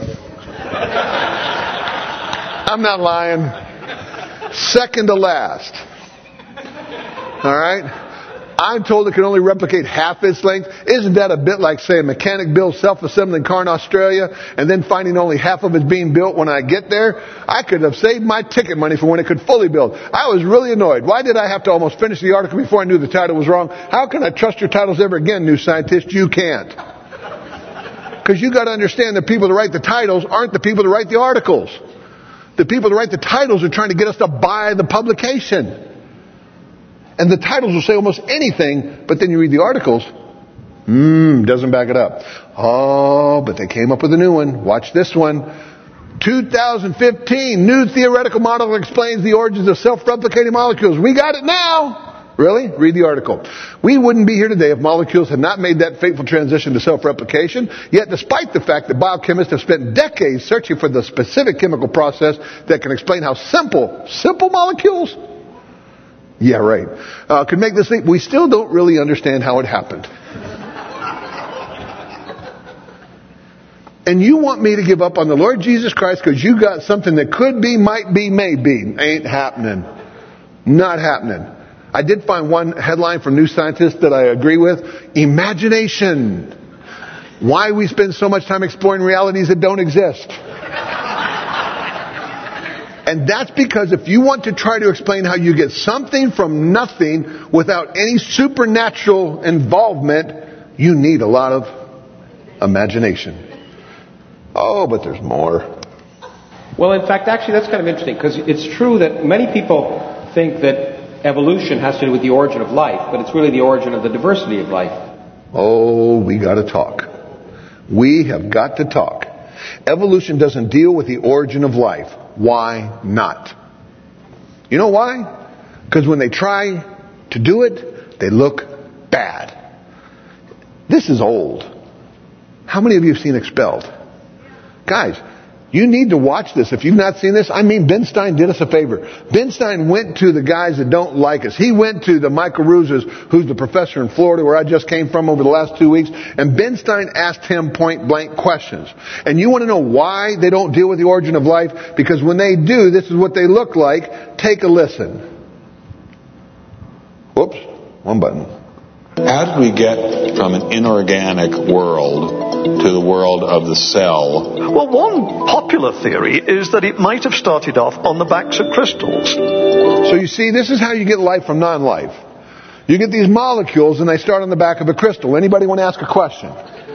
I'm not lying. Second to last. Alright? I'm told it can only replicate half its length. Isn't that a bit like, say, a mechanic builds self-assembling car in Australia and then finding only half of it being built when I get there? I could have saved my ticket money for when it could fully build. I was really annoyed. Why did I have to almost finish the article before I knew the title was wrong? How can I trust your titles ever again, new scientist? You can't. Because you got to understand the people that write the titles aren't the people that write the articles. The people that write the titles are trying to get us to buy the publication. And the titles will say almost anything, but then you read the articles, doesn't back it up. Oh, but they came up with a new one. Watch this one. 2015, new theoretical model explains the origins of self-replicating molecules. We got it now. Really? Read the article. We wouldn't be here today if molecules had not made that fateful transition to self-replication. Yet despite the fact that biochemists have spent decades searching for the specific chemical process that can explain how simple molecules, yeah, right, could make this leap, we still don't really understand how it happened. And you want me to give up on the Lord Jesus Christ because you got something that could be, might be, may be. Ain't happening. Not happening. I did find one headline from New Scientist that I agree with. Imagination. Why we spend so much time exploring realities that don't exist. And that's because if you want to try to explain how you get something from nothing without any supernatural involvement, you need a lot of imagination. Oh, but there's more. Well, in fact, actually, that's kind of interesting because it's true that many people think that evolution has to do with the origin of life, but it's really the origin of the diversity of life. Oh, we got to talk. We have got to talk. Evolution doesn't deal with the origin of life. Why not? You know why? Because when they try to do it, they look bad. This is old. How many of you have seen Expelled? Guys, You need to watch this. If you've not seen this, Ben Stein did us a favor. Ben Stein went to the guys that don't like us. He went to the Michael Ruzes, who's the professor in Florida where I just came from over the last 2 weeks, and Ben Stein asked him point blank questions. And you want to know why they don't deal with the origin of life? Because when they do, this is what they look like. Take a listen. Whoops, one button. How did we get from an inorganic world to the world of the cell? Well, one popular theory is that it might have started off on the backs of crystals. So you see, this is how you get life from non-life. You get these molecules and they start on the back of a crystal. Anybody want to ask a question?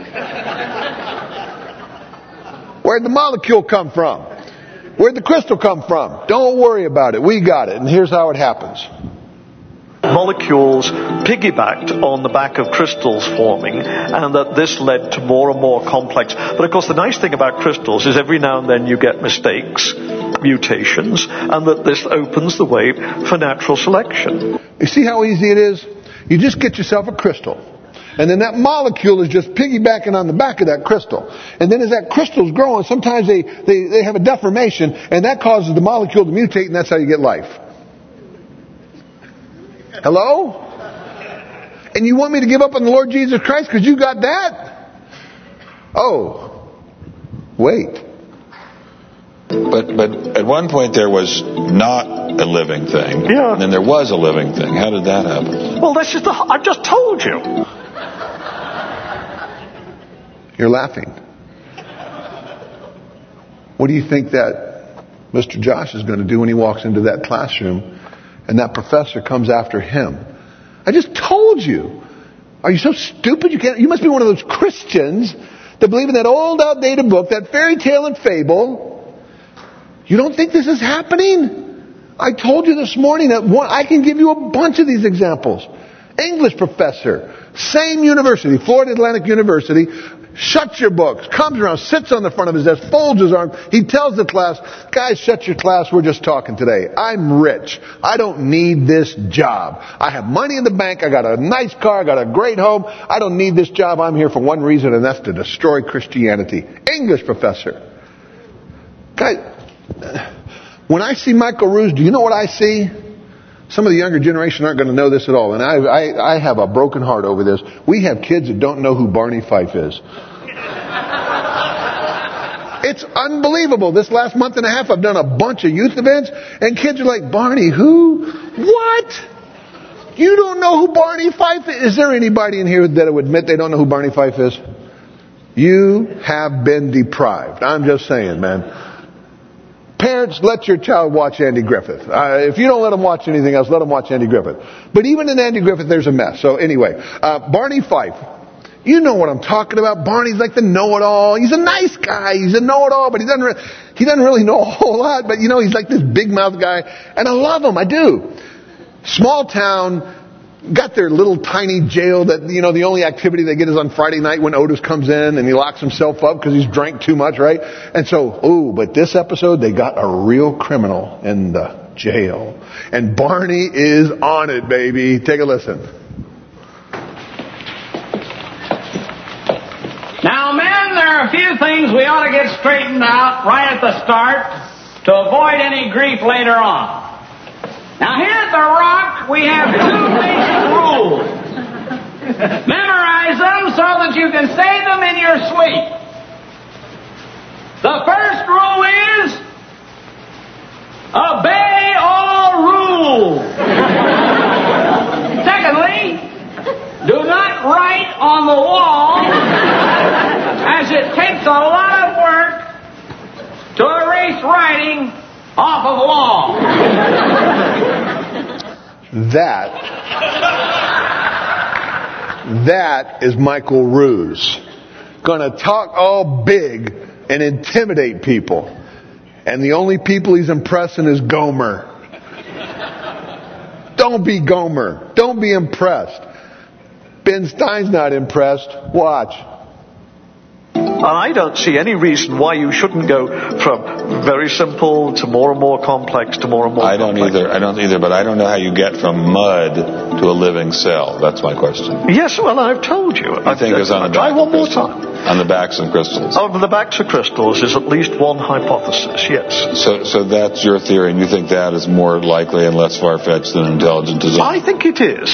Where'd the molecule come from? Where'd the crystal come from? Don't worry about it. We got it. And here's how it happens. Molecules piggybacked on the back of crystals forming, and that this led to more and more complex. But of course, the nice thing about crystals is every now and then you get mistakes, mutations, and that this opens the way for natural selection. You see how easy it is? You just get yourself a crystal. And then that molecule is just piggybacking on the back of that crystal. And then as that crystal's growing, sometimes they have a deformation, and that causes the molecule to mutate, and that's how you get life. Hello? And you want me to give up on the Lord Jesus Christ because you got that? Oh, wait. But at one point there was not a living thing. Yeah. And then there was a living thing. How did that happen? Well, that's just I've just told you. You're laughing. What do you think that Mr. Josh is going to do when he walks into that classroom and that professor comes after him? I just told you. Are you so stupid? You must be one of those Christians that believe in that old outdated book, that fairy tale and fable. You don't think this is happening? I told you this morning that I can give you a bunch of these examples. English professor, same university, Florida Atlantic University, shuts your books, comes around, sits on the front of his desk, folds his arms. He tells the class, guys, shut your class. We're just talking today. I'm rich. I don't need this job. I have money in the bank. I got a nice car. I got a great home. I don't need this job. I'm here for one reason, and that's to destroy Christianity. English professor. Guys, when I see Michael Ruse, do you know what I see? Some of the younger generation aren't going to know this at all. And I have a broken heart over this. We have kids that don't know who Barney Fife is. It's unbelievable. This last month and a half, I've done a bunch of youth events, and kids are like, Barney who? What? You don't know who Barney Fife is? Is there anybody in here that would admit they don't know who Barney Fife is? You have been deprived. I'm just saying, man. Parents, let your child watch Andy Griffith. If you don't let them watch anything else, let them watch Andy Griffith. But even in Andy Griffith, there's a mess. So anyway, Barney Fife. You know what I'm talking about. Barney's like the know-it-all. He's a nice guy. He's a know-it-all, but he doesn't really know a whole lot. But, he's like this big-mouth guy. And I love him. I do. Small town. Got their little tiny jail that, the only activity they get is on Friday night when Otis comes in and he locks himself up because he's drank too much, right? And so, but this episode, they got a real criminal in the jail. And Barney is on it, baby. Take a listen. Now, men, there are a few things we ought to get straightened out right at the start to avoid any grief later on. Now, here at The Rock, we have two basic rules. Memorize them so that you can say them in your sleep. The first rule is, obey all rules. Secondly, do not write on the wall, as it takes a lot of work to erase writing off of a wall. That is Michael Ruse. Gonna talk all big and intimidate people. And the only people he's impressing is Gomer. Don't be Gomer. Don't be impressed. Ben Stein's not impressed. Watch. And I don't see any reason why you shouldn't go from very simple to more and more complex to more and more complex. I don't either, but I don't know how you get from mud to a living cell. That's my question. Yes, well, I've told you. I think it's on a try one more time. On the backs of crystals. On the backs of crystals is at least one hypothesis, yes. So that's your theory, and you think that is more likely and less far-fetched than intelligent design? I think it is.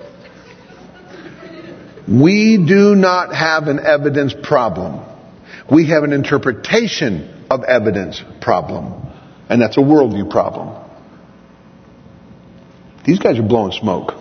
We do not have an evidence problem. We have an interpretation of evidence problem. And that's a worldview problem. These guys are blowing smoke.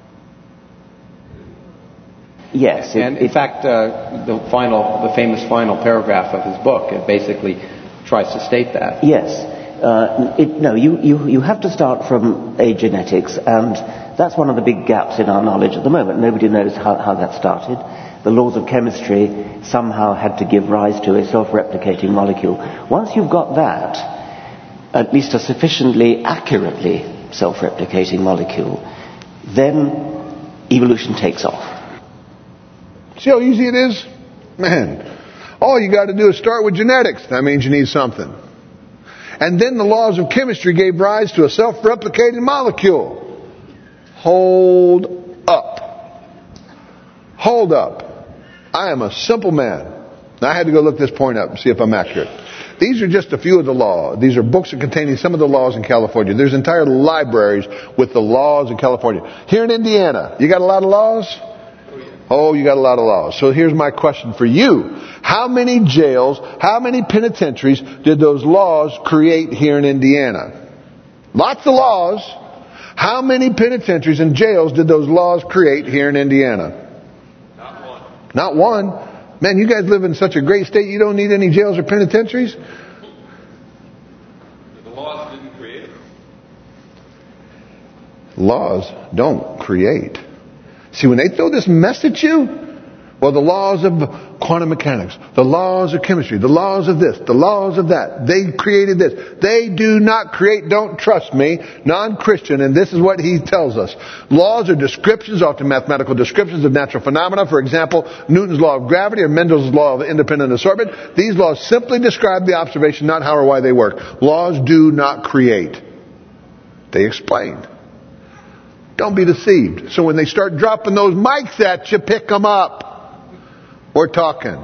Yes. And in fact, the famous final paragraph of his book, it basically tries to state that. Yes. You have to start from agenetics, and that's one of the big gaps in our knowledge at the moment. Nobody knows how that started. The laws of chemistry somehow had to give rise to a self-replicating molecule. Once you've got that, at least a sufficiently accurately self-replicating molecule, then evolution takes off. See how easy it is? Man, all you got to do is start with genetics. That means you need something. And then the laws of chemistry gave rise to a self-replicating molecule. Hold up. Hold up. I am a simple man. Now, I had to go look this point up and see if I'm accurate. These are just a few of the laws. These are books containing some of the laws in California. There's entire libraries with the laws in California. Here in Indiana, you got a lot of laws? Oh, you got a lot of laws. So here's my question for you. How many jails, how many penitentiaries did those laws create here in Indiana? Lots of laws. How many penitentiaries and jails did those laws create here in Indiana? Not one. Not one? Man, you guys live in such a great state, you don't need any jails or penitentiaries? The laws didn't create it. Laws don't create. See, when they throw this mess at you, well, the laws of quantum mechanics, the laws of chemistry, the laws of this, the laws of that, they created this. They do not create, don't trust me, non-Christian, and this is what he tells us. Laws are descriptions, often mathematical descriptions of natural phenomena. For example, Newton's law of gravity or Mendel's law of independent assortment. These laws simply describe the observation, not how or why they work. Laws do not create. They explain. Don't be deceived. So when they start dropping those mics at you, pick them up. We're talking.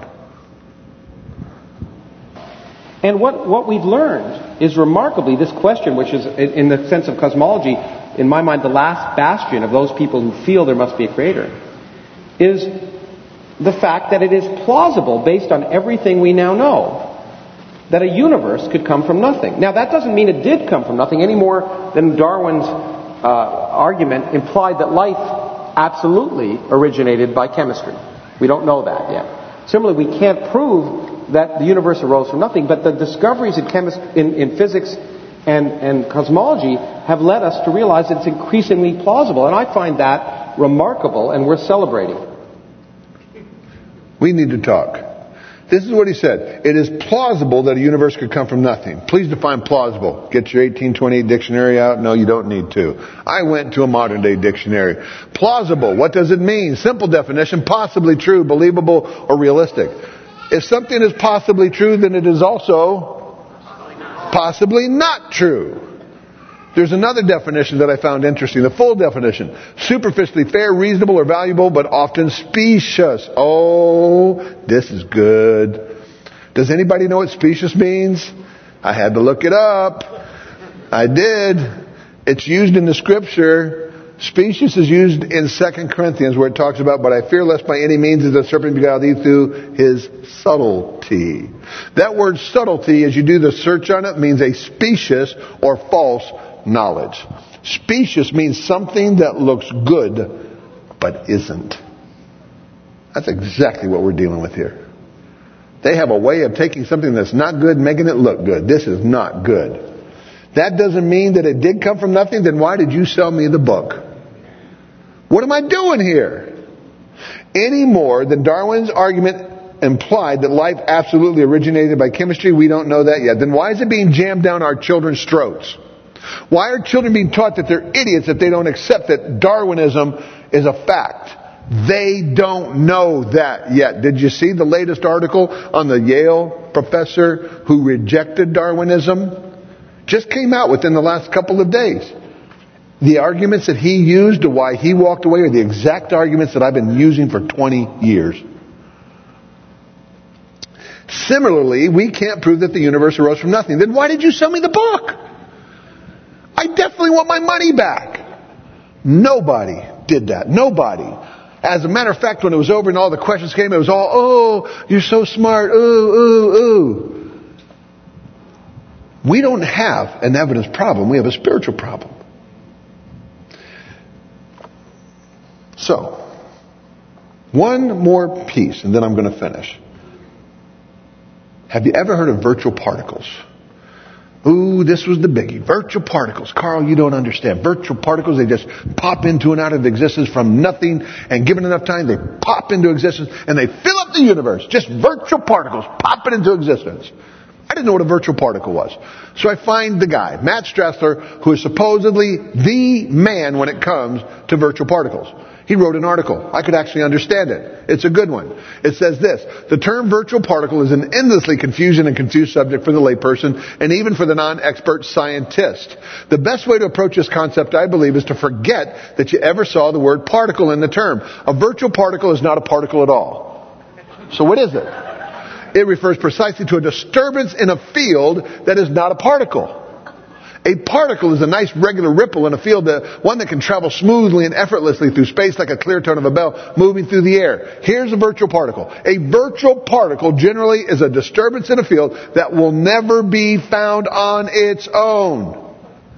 And what we've learned is remarkably this question, which is, in the sense of cosmology, in my mind, the last bastion of those people who feel there must be a creator, is the fact that it is plausible, based on everything we now know, that a universe could come from nothing. Now, that doesn't mean it did come from nothing any more than Darwin's argument implied that life absolutely originated by chemistry. We don't know that yet. Similarly, we can't prove that the universe arose from nothing, but the discoveries in physics and cosmology have led us to realize that it's increasingly plausible. And I find that remarkable and worth celebrating. We need to talk. This is what he said. It is plausible that a universe could come from nothing. Please define plausible. Get your 1828 dictionary out. No, you don't need to. I went to a modern day dictionary. Plausible. What does it mean? Simple definition. Possibly true, believable, or realistic. If something is possibly true, then it is also possibly not true. There's another definition that I found interesting, the full definition. Superficially fair, reasonable, or valuable, but often specious. Oh, this is good. Does anybody know what specious means? I had to look it up. I did. It's used in the scripture. Specious is used in 2 Corinthians where it talks about, but I fear lest by any means the serpent beguile thee through his subtlety. That word subtlety, as you do the search on it, means a specious or false knowledge. Specious means something that looks good but isn't. That's exactly what we're dealing with here. They have a way of taking something that's not good and making it look good. This is not good. That doesn't mean that it did come from nothing. Then why did you sell me the book? What am I doing here? Any more than Darwin's argument implied that life absolutely originated by chemistry, we don't know that yet. Then why is it being jammed down our children's throats? Why are children being taught that they're idiots if they don't accept that Darwinism is a fact? They don't know that yet. Did you see the latest article on the Yale professor who rejected Darwinism? Just came out within the last couple of days. The arguments that he used to why he walked away are the exact arguments that I've been using for 20 years. Similarly, we can't prove that the universe arose from nothing. Then why did you sell me the book? I definitely want my money back. Nobody did that. Nobody. As a matter of fact, when it was over and all the questions came, it was all, oh, you're so smart, ooh. We don't have an evidence problem. We have a spiritual problem. So, one more piece, and then I'm going to finish. Have you ever heard of virtual particles? Ooh, this was the biggie. Virtual particles. Carl, you don't understand. Virtual particles, they just pop into and out of existence from nothing, and given enough time, they pop into existence, and they fill up the universe. Just virtual particles popping into existence. I didn't know what a virtual particle was. So I find the guy, Matt Strathler, who is supposedly the man when it comes to virtual particles. He wrote an article. I could actually understand it. It's a good one. It says this: the term virtual particle is an endlessly confusing and confused subject for the layperson and even for the non-expert scientist. The best way to approach this concept, I believe, is to forget that you ever saw the word particle in the term. A virtual particle is not a particle at all. So what is it? It refers precisely to a disturbance in a field that is not a particle. A particle is a nice regular ripple in a field, one that can travel smoothly and effortlessly through space like a clear tone of a bell moving through the air. Here's a virtual particle. A virtual particle generally is a disturbance in a field that will never be found on its own.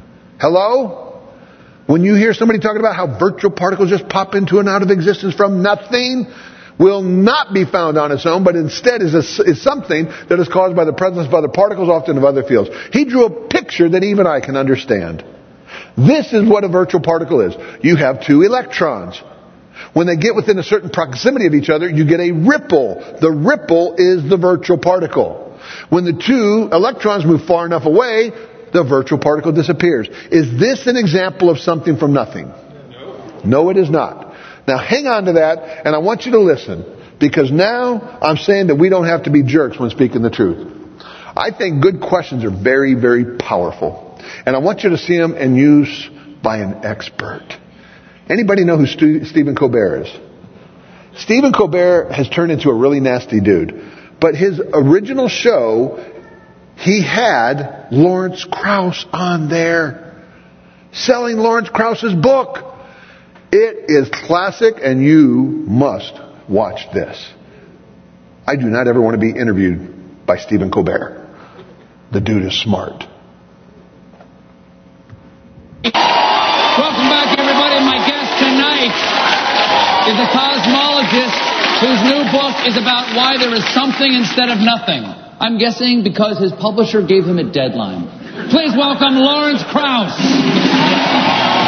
Hello? When you hear somebody talking about how virtual particles just pop into and out of existence from nothing, will not be found on its own, but instead is something that is caused by the presence of other particles, often of other fields. He drew a picture that even I can understand. This is what a virtual particle is. You have two electrons. When they get within a certain proximity of each other, you get a ripple. The ripple is the virtual particle. When the two electrons move far enough away, the virtual particle disappears. Is this an example of something from nothing? No, it is not. Now hang on to that, and I want you to listen, because now I'm saying that we don't have to be jerks when speaking the truth. I think good questions are very, very powerful, and I want you to see them in use by an expert. Anybody know who Stephen Colbert is? Stephen Colbert has turned into a really nasty dude, but his original show, he had Lawrence Krauss on there, selling Lawrence Krauss's book. It is classic, and you must watch this. I do not ever want to be interviewed by Stephen Colbert. The dude is smart. Welcome back, everybody. My guest tonight is a cosmologist whose new book is about why there is something instead of nothing. I'm guessing because his publisher gave him a deadline. Please welcome Lawrence Krauss.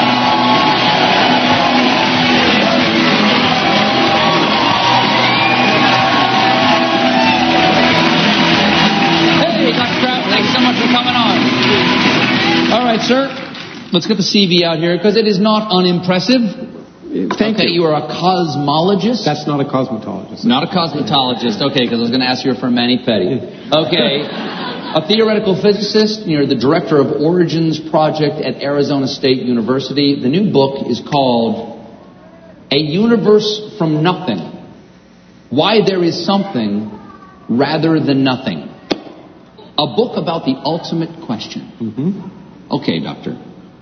All right, sir. Let's get the CV out here, because it is not unimpressive. Thank you. You are a cosmologist? That's not a cosmetologist. Not a cosmetologist. Okay, because I was going to ask you for Manny Petty. Okay. A theoretical physicist. You're the director of Origins Project at Arizona State University. The new book is called A Universe from Nothing. Why There Is Something Rather Than Nothing. A book about the ultimate question. Mm-hmm. Okay, Doctor.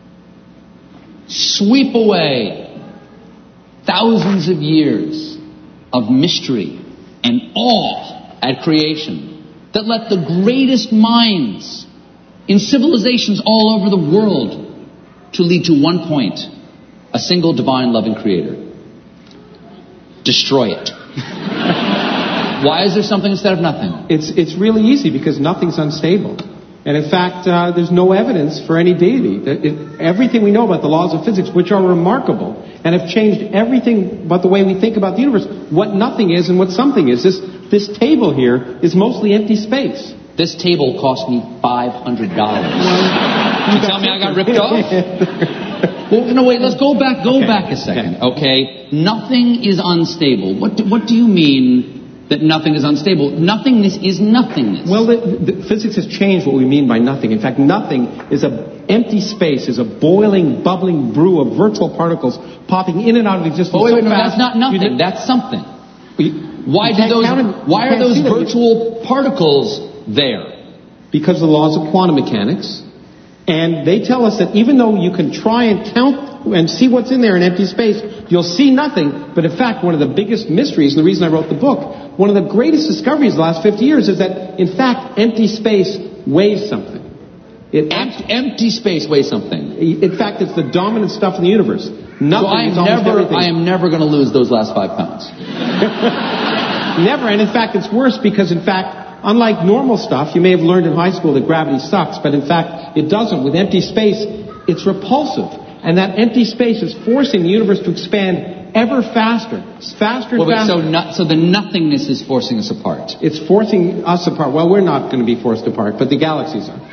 Sweep away thousands of years of mystery and awe at creation that let the greatest minds in civilizations all over the world to lead to one point: a single divine loving creator. Destroy it. Why is there something instead of nothing? It's really easy, because nothing's unstable. And in fact, there's no evidence for any deity. Everything we know about the laws of physics, which are remarkable and have changed everything about the way we think about the universe, what nothing is and what something is. This table here is mostly empty space. This table cost me $500. You tell me I got ripped off? Well, no, wait, let's go back a second, okay? Nothing is unstable. What do you mean that nothing is unstable? Nothingness is nothingness. Well, the physics has changed what we mean by nothing. In fact, nothing is an empty space, is a boiling, bubbling brew of virtual particles popping in and out of existence. Oh, wait, no, that's not nothing. That's something. Why are those virtual particles there? Because of the laws of quantum mechanics. And they tell us that even though you can try and count and see what's in there in empty space, you'll see nothing. But in fact, one of the biggest mysteries, and the reason I wrote the book, one of the greatest discoveries of the last 50 years is that, in fact, empty space weighs something. Empty space weighs something. In fact, it's the dominant stuff in the universe. Nothing. So I am never going to lose those last 5 pounds. Never. And in fact, it's worse because, in fact, unlike normal stuff, you may have learned in high school that gravity sucks, but in fact, it doesn't. With empty space, it's repulsive. And that empty space is forcing the universe to expand ever faster. Faster and faster. So the nothingness is forcing us apart. It's forcing us apart. Well, we're not going to be forced apart, but the galaxies are.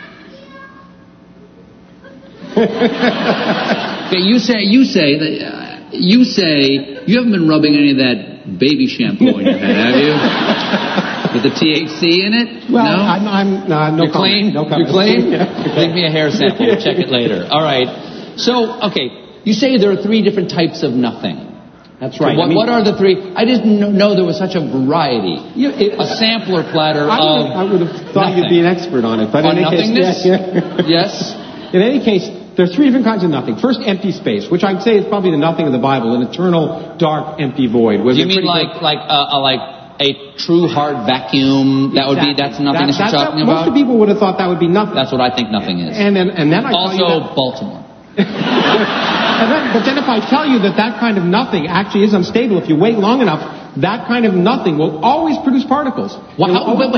Okay, you say you haven't been rubbing any of that baby shampoo in your head, have you? With the THC in it? Well, no? I'm no You're clean? No You're clean? Leave me a hair sample. We'll check it later. All right. So, okay, you say there are 3 different types of nothing. That's right. What are the 3? I didn't know there was such a variety. A sampler platter I would have thought nothing. You'd be an expert on it. But on in any nothingness? Case, Yes. In any case, there are 3 different kinds of nothing. First, empty space, which I'd say is probably the nothing of the Bible, an eternal, dark, empty void. You mean like a true hard vacuum? That's nothingness you're talking about? Most people would have thought that would be nothing. That's what I think nothing is. And then I also tell you that, Baltimore. But then if I tell you that kind of nothing actually is unstable, if you wait long enough, that kind of nothing will always produce particles. By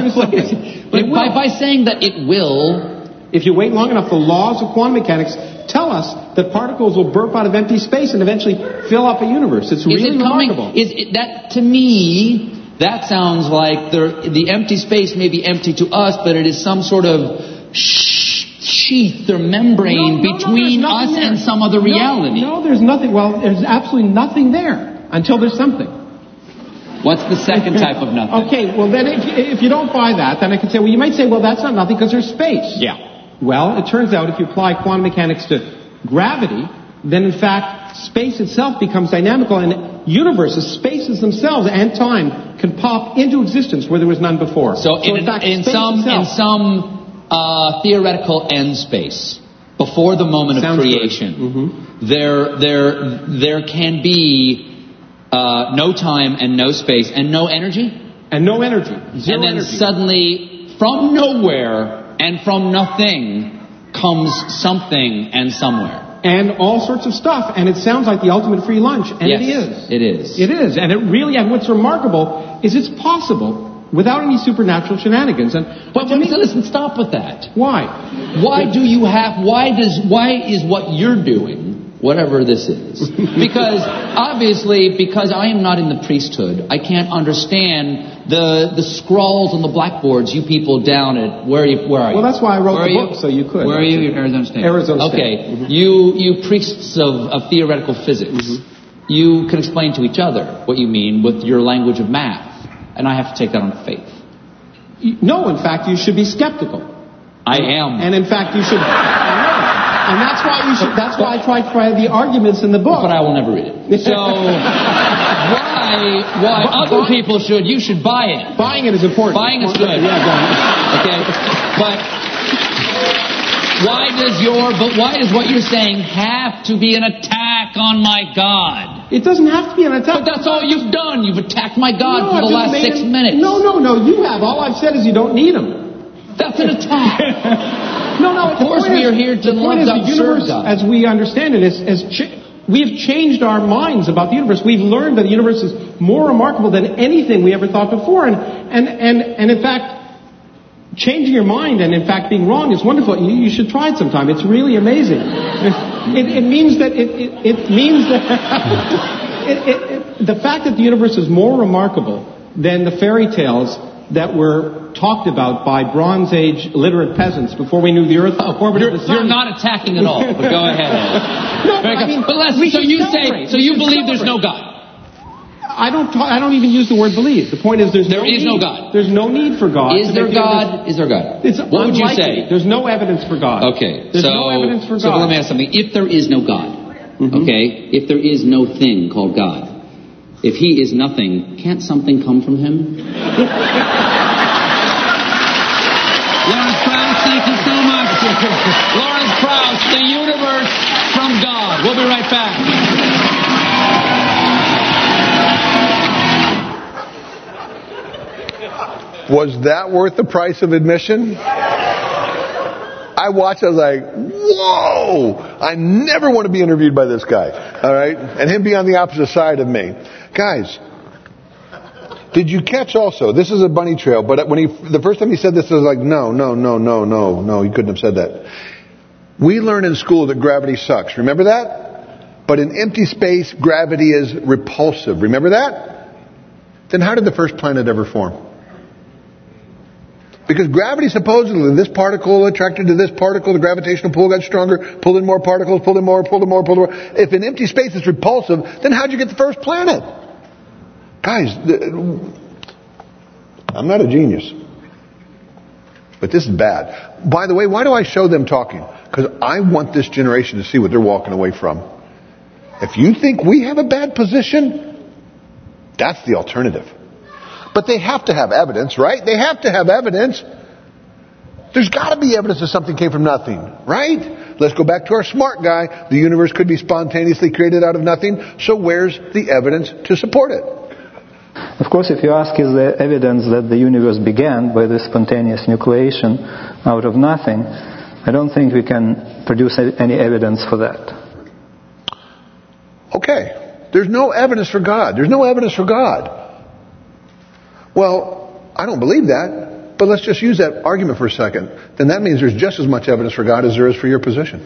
saying that it will... If you wait long enough, the laws of quantum mechanics tell us that particles will burp out of empty space and eventually fill up a universe. It's really remarkable. To me, that sounds like the empty space may be empty to us, but it is some sort of sheath or membrane between us and some other reality. No, there's nothing. Well, there's absolutely nothing there until there's something. What's the second type of nothing? Okay, well then if you don't buy that, then I could say, well, you might say, well, that's not nothing because there's space. Yeah. Well, it turns out if you apply quantum mechanics to gravity, then in fact space itself becomes dynamical, and universes, spaces themselves and time can pop into existence where there was none before. So in some theoretical end space, before the moment of creation, there can be no time and no space and no energy? And no energy. Zero and then energy. Suddenly, from nowhere and from nothing comes something and somewhere. And all sorts of stuff. And it sounds like the ultimate free lunch. And yes, it is. It is. It is. And it really, and what's remarkable is it's possible without any supernatural shenanigans. But listen, stop with that. Why? Why is what you're doing, whatever this is? Because I am not in the priesthood, I can't understand the scrawls on the blackboards you people down at where are you? Well, that's why I wrote the book, so you could. Where are you? Arizona State. Arizona State. Okay, you priests of theoretical physics, you can explain to each other what you mean with your language of math, and I have to take that on faith. No, in fact, you should be skeptical. I am. And in fact, you should. And that's why you should. That's why I tried to find the arguments in the book. But I will never read it. So why other people should? You should buy it. Buying it is important. Buying is good. Okay, but why does what you're saying have to be an attack on my God? It doesn't have to be an attack. But that's all you've done. You've attacked my God for the last 6 minutes. No, you have. All I've said is you don't need him. That's an attack. No. Of course we are here to love God. The universe, as we understand it, we have changed our minds about the universe. We've learned that the universe is more remarkable than anything we ever thought before. And in fact, changing your mind and in fact being wrong is wonderful. You should try it sometime. It's really amazing. It means that the fact that the universe is more remarkable than the fairy tales that were talked about by Bronze Age literate peasants before we knew the Earth orbited the Sun. You're not attacking at all, but go ahead. No, I mean, but Leslie, so you believe there's no God? I don't even use the word believe. The point is there is no God. There's no need for God. Is there God? Is there God? What would you say? There's no evidence for God. Okay. There's no evidence for God. So let me ask something. If there is no God, okay, if there is no thing called God, If he is nothing, can't something come from him? Lawrence Krauss, thank you so much. Lawrence Krauss, the universe from God. We'll be right back. Was that worth the price of admission? I watched, I was like, whoa! I never want to be interviewed by this guy. All right? And him be on the opposite side of me. Guys, did you catch also, this is a bunny trail, but the first time he said this, I was like, no, he couldn't have said that. We learn in school that gravity sucks. Remember that? But in empty space, gravity is repulsive. Remember that? Then how did the first planet ever form? Because gravity supposedly, this particle attracted to this particle, the gravitational pull got stronger, pulled in more particles, pulled in more. If in empty space is repulsive, then how'd you get the first planet? Guys, I'm not a genius. But this is bad. By the way, why do I show them talking? Because I want this generation to see what they're walking away from. If you think we have a bad position, that's the alternative. But they have to have evidence, right? They have to have evidence. There's got to be evidence that something came from nothing, right? Let's go back to our smart guy. The universe could be spontaneously created out of nothing. So where's the evidence to support it? Of course, if you ask, is there evidence that the universe began by the spontaneous nucleation out of nothing, I don't think we can produce any evidence for that. Okay. There's no evidence for God. There's no evidence for God. Well, I don't believe that, but let's just use that argument for a second. Then that means there's just as much evidence for God as there is for your position.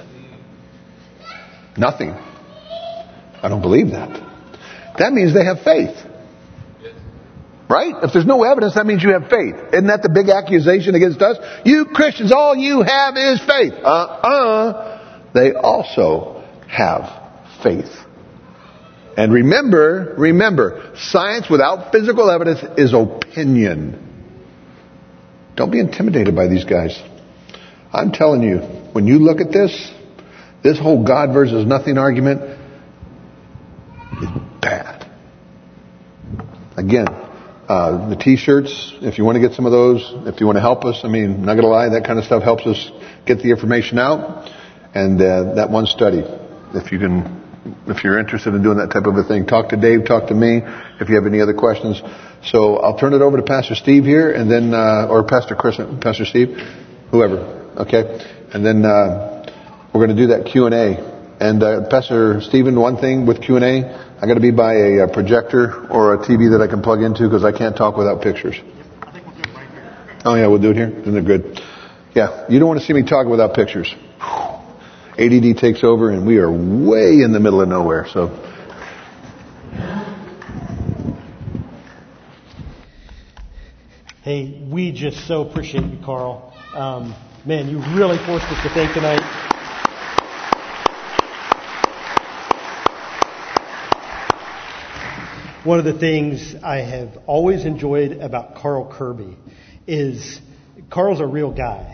Nothing. I don't believe that. That means they have faith. Right? If there's no evidence, that means you have faith. Isn't that the big accusation against us? You Christians, all you have is faith. They also have faith. And remember, science without physical evidence is opinion. Don't be intimidated by these guys. I'm telling you, when you look at this whole God versus nothing argument is bad. Again, the t-shirts, if you want to get some of those, if you want to help us, I'm not going to lie, that kind of stuff helps us get the information out. And that one study, if you're interested in doing that type of a thing, talk to Dave, talk to me if you have any other questions. So I'll turn it over to Pastor Steve here, and then, or Pastor Chris, Pastor Steve, whoever, okay? And then we're going to do that Q&A. And Pastor Stephen, one thing with Q&A, I got to be by a projector or a TV that I can plug into because I can't talk without pictures. Oh yeah, we'll do it here? Isn't it good? Yeah, you don't want to see me talk without pictures. ADD takes over and we are way in the middle of nowhere, so. Hey, we just so appreciate you, Carl. Man, you really forced us to think tonight. One of the things I have always enjoyed about Carl Kirby is Carl's a real guy.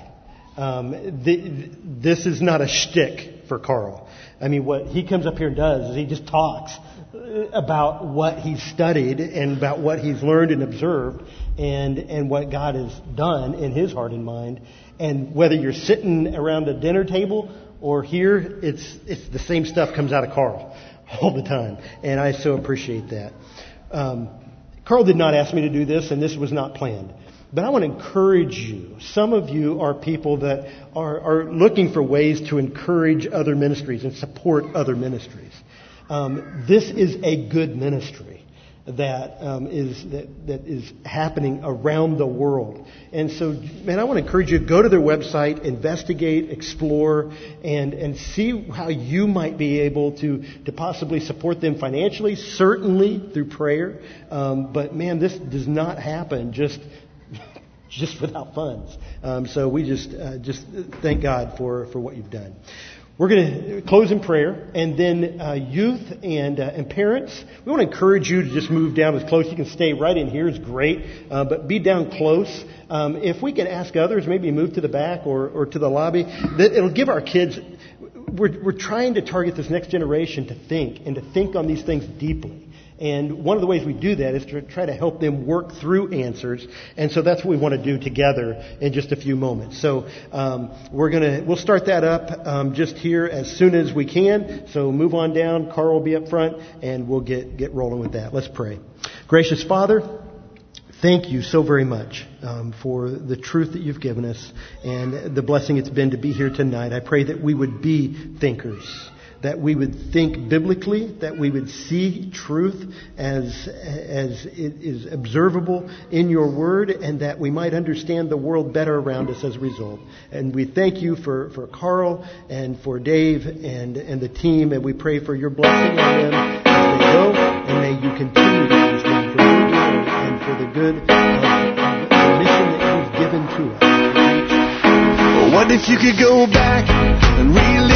This is not a shtick for Carl. What he comes up here and does is he just talks about what he's studied and about what he's learned and observed and what God has done in his heart and mind. And whether you're sitting around a dinner table or here, it's the same stuff comes out of Carl all the time. And I so appreciate that. Carl did not ask me to do this, and this was not planned. But I want to encourage you. Some of you are people that are looking for ways to encourage other ministries and support other ministries. This is a good ministry that is happening around the world. And so, man, I want to encourage you to go to their website, investigate, explore, and see how you might be able to possibly support them financially, certainly through prayer. But man, this does not happen just without funds. So we just thank God for what you've done. We're going to close in prayer, and then youth and parents, we want to encourage you to just move down as close. You can stay right in here, it's great, but be down close. If we can ask others, maybe move to the back or to the lobby, it'll give our kids. We're trying to target this next generation to think on these things deeply. And one of the ways we do that is to try to help them work through answers. And so that's what we want to do together in just a few moments. So we'll start that up just here as soon as we can. So move on down. Carl will be up front, and we'll get rolling with that. Let's pray. Gracious Father, thank you so very much for the truth that you've given us and the blessing it's been to be here tonight. I pray that we would be thinkers, that we would think biblically, that we would see truth as it is observable in your word, and that we might understand the world better around us as a result. And we thank you for Carl and for Dave and the team, and we pray for your blessing on them as they go, and may you continue to use them for your glory and for the good of the mission that you've given to us. What if you could go back and relive